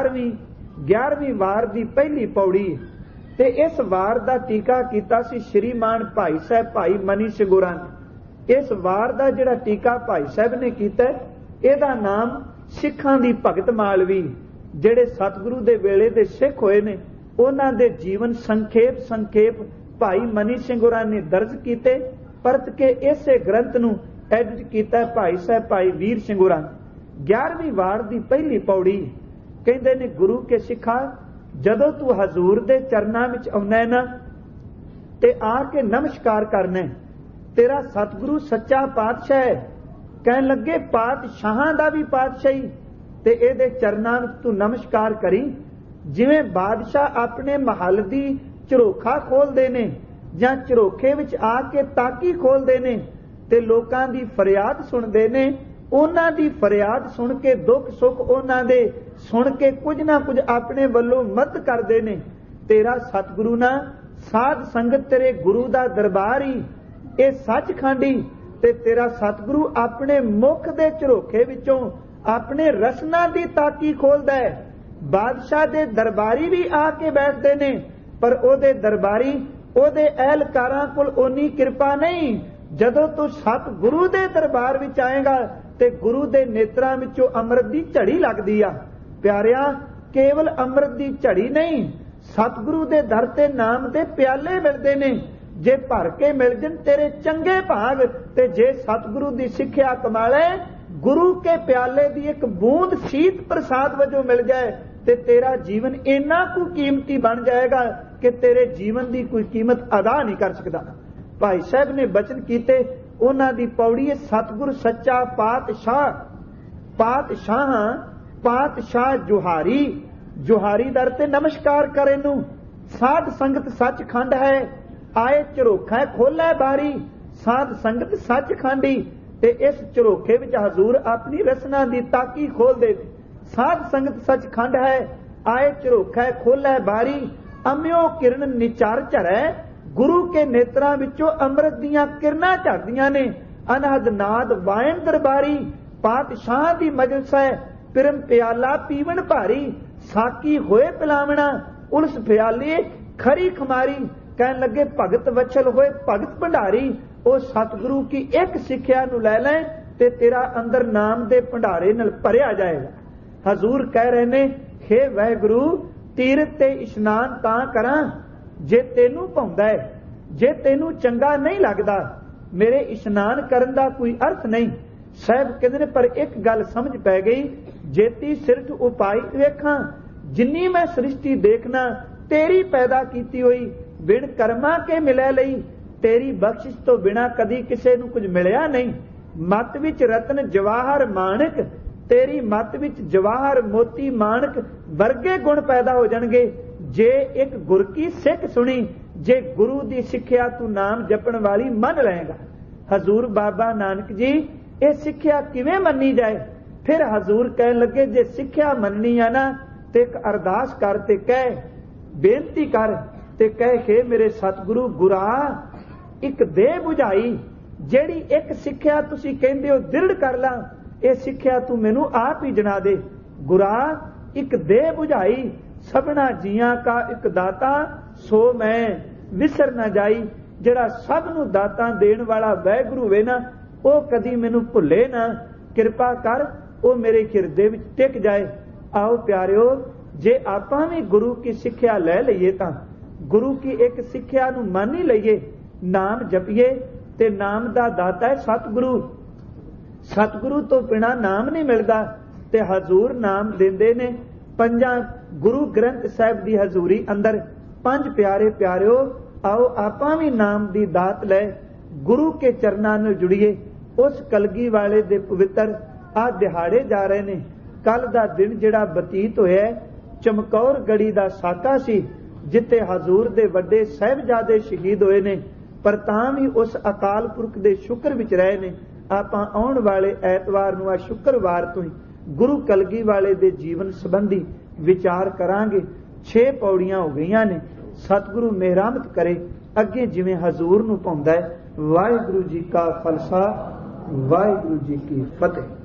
11ਵੀਂ वार दी पहली पौड़ी ते इस वार दा टीका कीता सी श्रीमान भाई साहब भाई मनी सिंगोरा ने। इस वार दा जिहड़ा टीका भाई साहब ने कीता इहदा नाम सिखां दी भगत मालवी जिहड़े सतगुरु दे वेले दे सिख होए ने उन्हां दे जीवन संखेप भाई मनी सिंगोरा ने दर्ज कीते। परत के इसे ग्रंथ नूं एडिट कीता भाई साहब भाई वीर सिंगोरा। 11ਵੀਂ वार दी पहली पौड़ी कहंदे ने गुरु के सिखा जदों तू हजूर दे चरनां विच आउणा है ना ते आके नमस्कार करना है। तेरा सतगुरु सच्चा पातशाह है। कहन लगे पातशाहां दा भी पातशाही ते इहदे चरनां विच तू नमस्कार करी। जिवें बादशाह अपने महल दी झरोखा खोलदे ने जां झरोखे विच आके ताकी खोलदे ने ते लोकां दी फरियाद सुणदे ने, उन्हां दी फरियाद सुन के दुख सुख उन्हां दे सुन के कुछ ना कुछ अपने वल्लों मदद करदे ने। तेरा सतगुरु ना साध संगत तेरे गुरु दा दरबार ही ये सचखंडी ते तेरा सतगुरु अपने मुख दे झरोखे विचों अपने रसना दी ताकी खोलदा है। बादशाह दे दरबारी भी आके बैठदे ने पर ओदे दरबारी ओदे अहलकारां कोल ओनी किरपा नहीं। जदों तू सतगुरु दे दरबार विच आएगा ते गुरु दे नेत्रां विचों अमृत दी झड़ी लगदी आ। प्यारिया केवल अमृत दी झड़ी नहीं, सतगुरु दे दर ते नाम दे प्याले मिलदे ने। जे भर के मिल जन तेरे चंगे भाग ते जे सतगुरु दी सिक्ख्या कमाले गुरु के प्याले दी एक बूंद शीत प्रसाद वजों मिल जाए ते तेरा जीवन इन्ना कु कीमती बन जाएगा कि तेरे जीवन दी कोई कीमत अदा नहीं कर सकदा। भाई साहब ने बचन कीते उन्हां दी पौड़ी है सतगुर सच्चा पातशाह जुहारी दर ते नमस्कार करे नू। साध संगत सचखंड है आए झरोखा खोलै बारी। साध संगत सचखंडी ते इस झरोखे विच हजूर अपनी रसना दी ताकी खोल दे। साध संगत सचखंड है आए झरोखा खोलै बारी। अम्यो किरण निचार झरै गुरु के नेत्रां विचों अमृत दियां किरणां झड़दियां ने। अनहद नाद वायन दरबारी पातशाह दी मजलिस है पिरम प्याला पीवन भारी। साकी होए पिलावना उलस प्याले खरी खमारी। कहन लगे भगत वछल होए भगत भंडारी। ओ सतगुरु की एक सिक्ख्या नूं लै लें ते तेरा अंदर नाम दे भंडारे नाल भरिया जाएगा। हजूर कह रहे ने हे वाहिगुरु तीरथ ते इशनान तां करां जे तेनू भाउंदा है, जे तेनू चंगा नहीं लगदा मेरे इशनान करन दा कोई अर्थ नहीं। साहब कहंदे ने पर एक गल समझ पै गई जेती सिरठ उपाई वेखां जिन्नी मैं सृष्टि देखना तेरी पैदा कीती हुई बिन कर्मा के मिले लई। तेरी बख्शिश तो बिना कदी किसे नू कुछ मिलिया नहीं। मत विच रतन जवाहर माणक तेरी मत विच जवाहर मोती माणक वर्गे गुण पैदा हो जाणगे जे एक गुर की सिख सुनी। जे गुरु दी सिक्ख्या तू नाम जपण वाली मन लएगा। हजूर बाबा नानक जी ये सिक्ख्या किवें मन्नी जाए? फिर हजूर कहन लगे जे सिक्ख्या मननी है ना ते एक अरदास कर ते कह बेनती कर ते कह हे मेरे सतगुरु गुरा एक दे बुझाई जेड़ी एक सिक्ख्या तुसी कहंदे हो दृढ़ कर ला ये सिक्ख्या तू मैनू आप ही जना दे। गुरा एक दे बुझाई सबना जियां का एक दाता सो मैं विसर ना जाई। जड़ा सब नू दाता देण वाला वाहिगुरू वे ना ਉਹ ਕਦੀ ਮੈਨੂੰ ਭੁੱਲੇ ਨਾ, ਕਿਰਪਾ ਕਰ ਉਹ ਮੇਰੇ ਹਿਰਦੇ ਵਿੱਚ ਟਿਕ ਜਾਏ। ਆਓ ਪਿਆਰਿਓ, ਜੇ ਆਪਾਂ ਵੀ ਗੁਰੂ ਕੀ ਸਿੱਖਿਆ ਲੈ ਲਈਏ ਤਾਂ ਗੁਰੂ ਕੀ ਇੱਕ ਸਿੱਖਿਆ ਨੂੰ ਮੰਨ ਹੀ ਲਈਏ, ਨਾਮ ਜਪੀਏ, ਤੇ ਨਾਮ ਦਾ ਦਾਤਾ ਹੈ ਸਤਿਗੁਰੂ। ਸਤਿਗੁਰੂ ਤੋਂ ਬਿਨਾਂ ਨਾਮ ਨਹੀਂ ਮਿਲਦਾ, ਤੇ ਹਜ਼ੂਰ ਨਾਮ ਦਿੰਦੇ ਨੇ ਪੰਜਾਂ ਗੁਰੂ ਗ੍ਰੰਥ ਸਾਹਿਬ ਦੀ ਹਜ਼ੂਰੀ ਅੰਦਰ। ਪੰਜ ਪਿਆਰੇ ਪਿਆਰਿਓ, ਆਓ ਆਪਾਂ ਵੀ ਨਾਮ ਦੀ ਦਾਤ ਲੈ ਗੁਰੂ ਕੇ ਚਰਨਾਂ ਨਾਲ ਜੁੜੀਏ। ਉਸ ਕਲਗੀ ਵਾਲੇ ਦੇ ਪਵਿੱਤਰ ਆ ਦਿਹਾੜੇ ਜਾ ਰਹੇ ਨੇ। ਕੱਲ ਦਾ ਦਿਨ ਜਿਹੜਾ ਬਤੀਤ ਹੋਇਆ ਚਮਕੌਰ ਗੜੀ ਦਾ ਸਾਕਾ ਸੀ, ਜਿੱਥੇ ਹਜ਼ੂਰ ਦੇ ਵੱਡੇ ਸਾਹਿਬਜ਼ਾਦੇ ਸ਼ਹੀਦ ਹੋਏ ਨੇ, ਪਰ ਤਾਂ ਵੀ ਉਸ ਅਕਾਲ ਪੁਰਖ ਦੇ ਸ਼ੁਕਰ ਵਿੱਚ ਰਹੇ ਨੇ। ਆਪਾਂ ਆਉਣ ਵਾਲੇ ਐਤਵਾਰ ਨੂੰ, ਆ ਸ਼ੁੱਕਰਵਾਰ ਤੋਂ ਹੀ ਗੁਰੂ ਕਲਗੀ ਵਾਲੇ ਦੇ ਜੀਵਨ ਸੰਬੰਧੀ ਵਿਚਾਰ ਕਰਾਂਗੇ। 6 ਪੌੜੀਆਂ ਹੋ ਗਈਆਂ ਨੇ। ਸਤਿਗੁਰੂ ਮਿਹਰਮਤ ਕਰੇ, ਅੱਗੇ ਜਿਵੇਂ ਹਜ਼ੂਰ ਨੂੰ ਪਾਉਂਦਾ ਹੈ। ਵਾਹਿਗੁਰੂ ਜੀ ਕਾ ਖਾਲਸਾ, ਵਾਹਿਗੁਰੂ ਜੀ ਕੀ ਫਤਿਹ।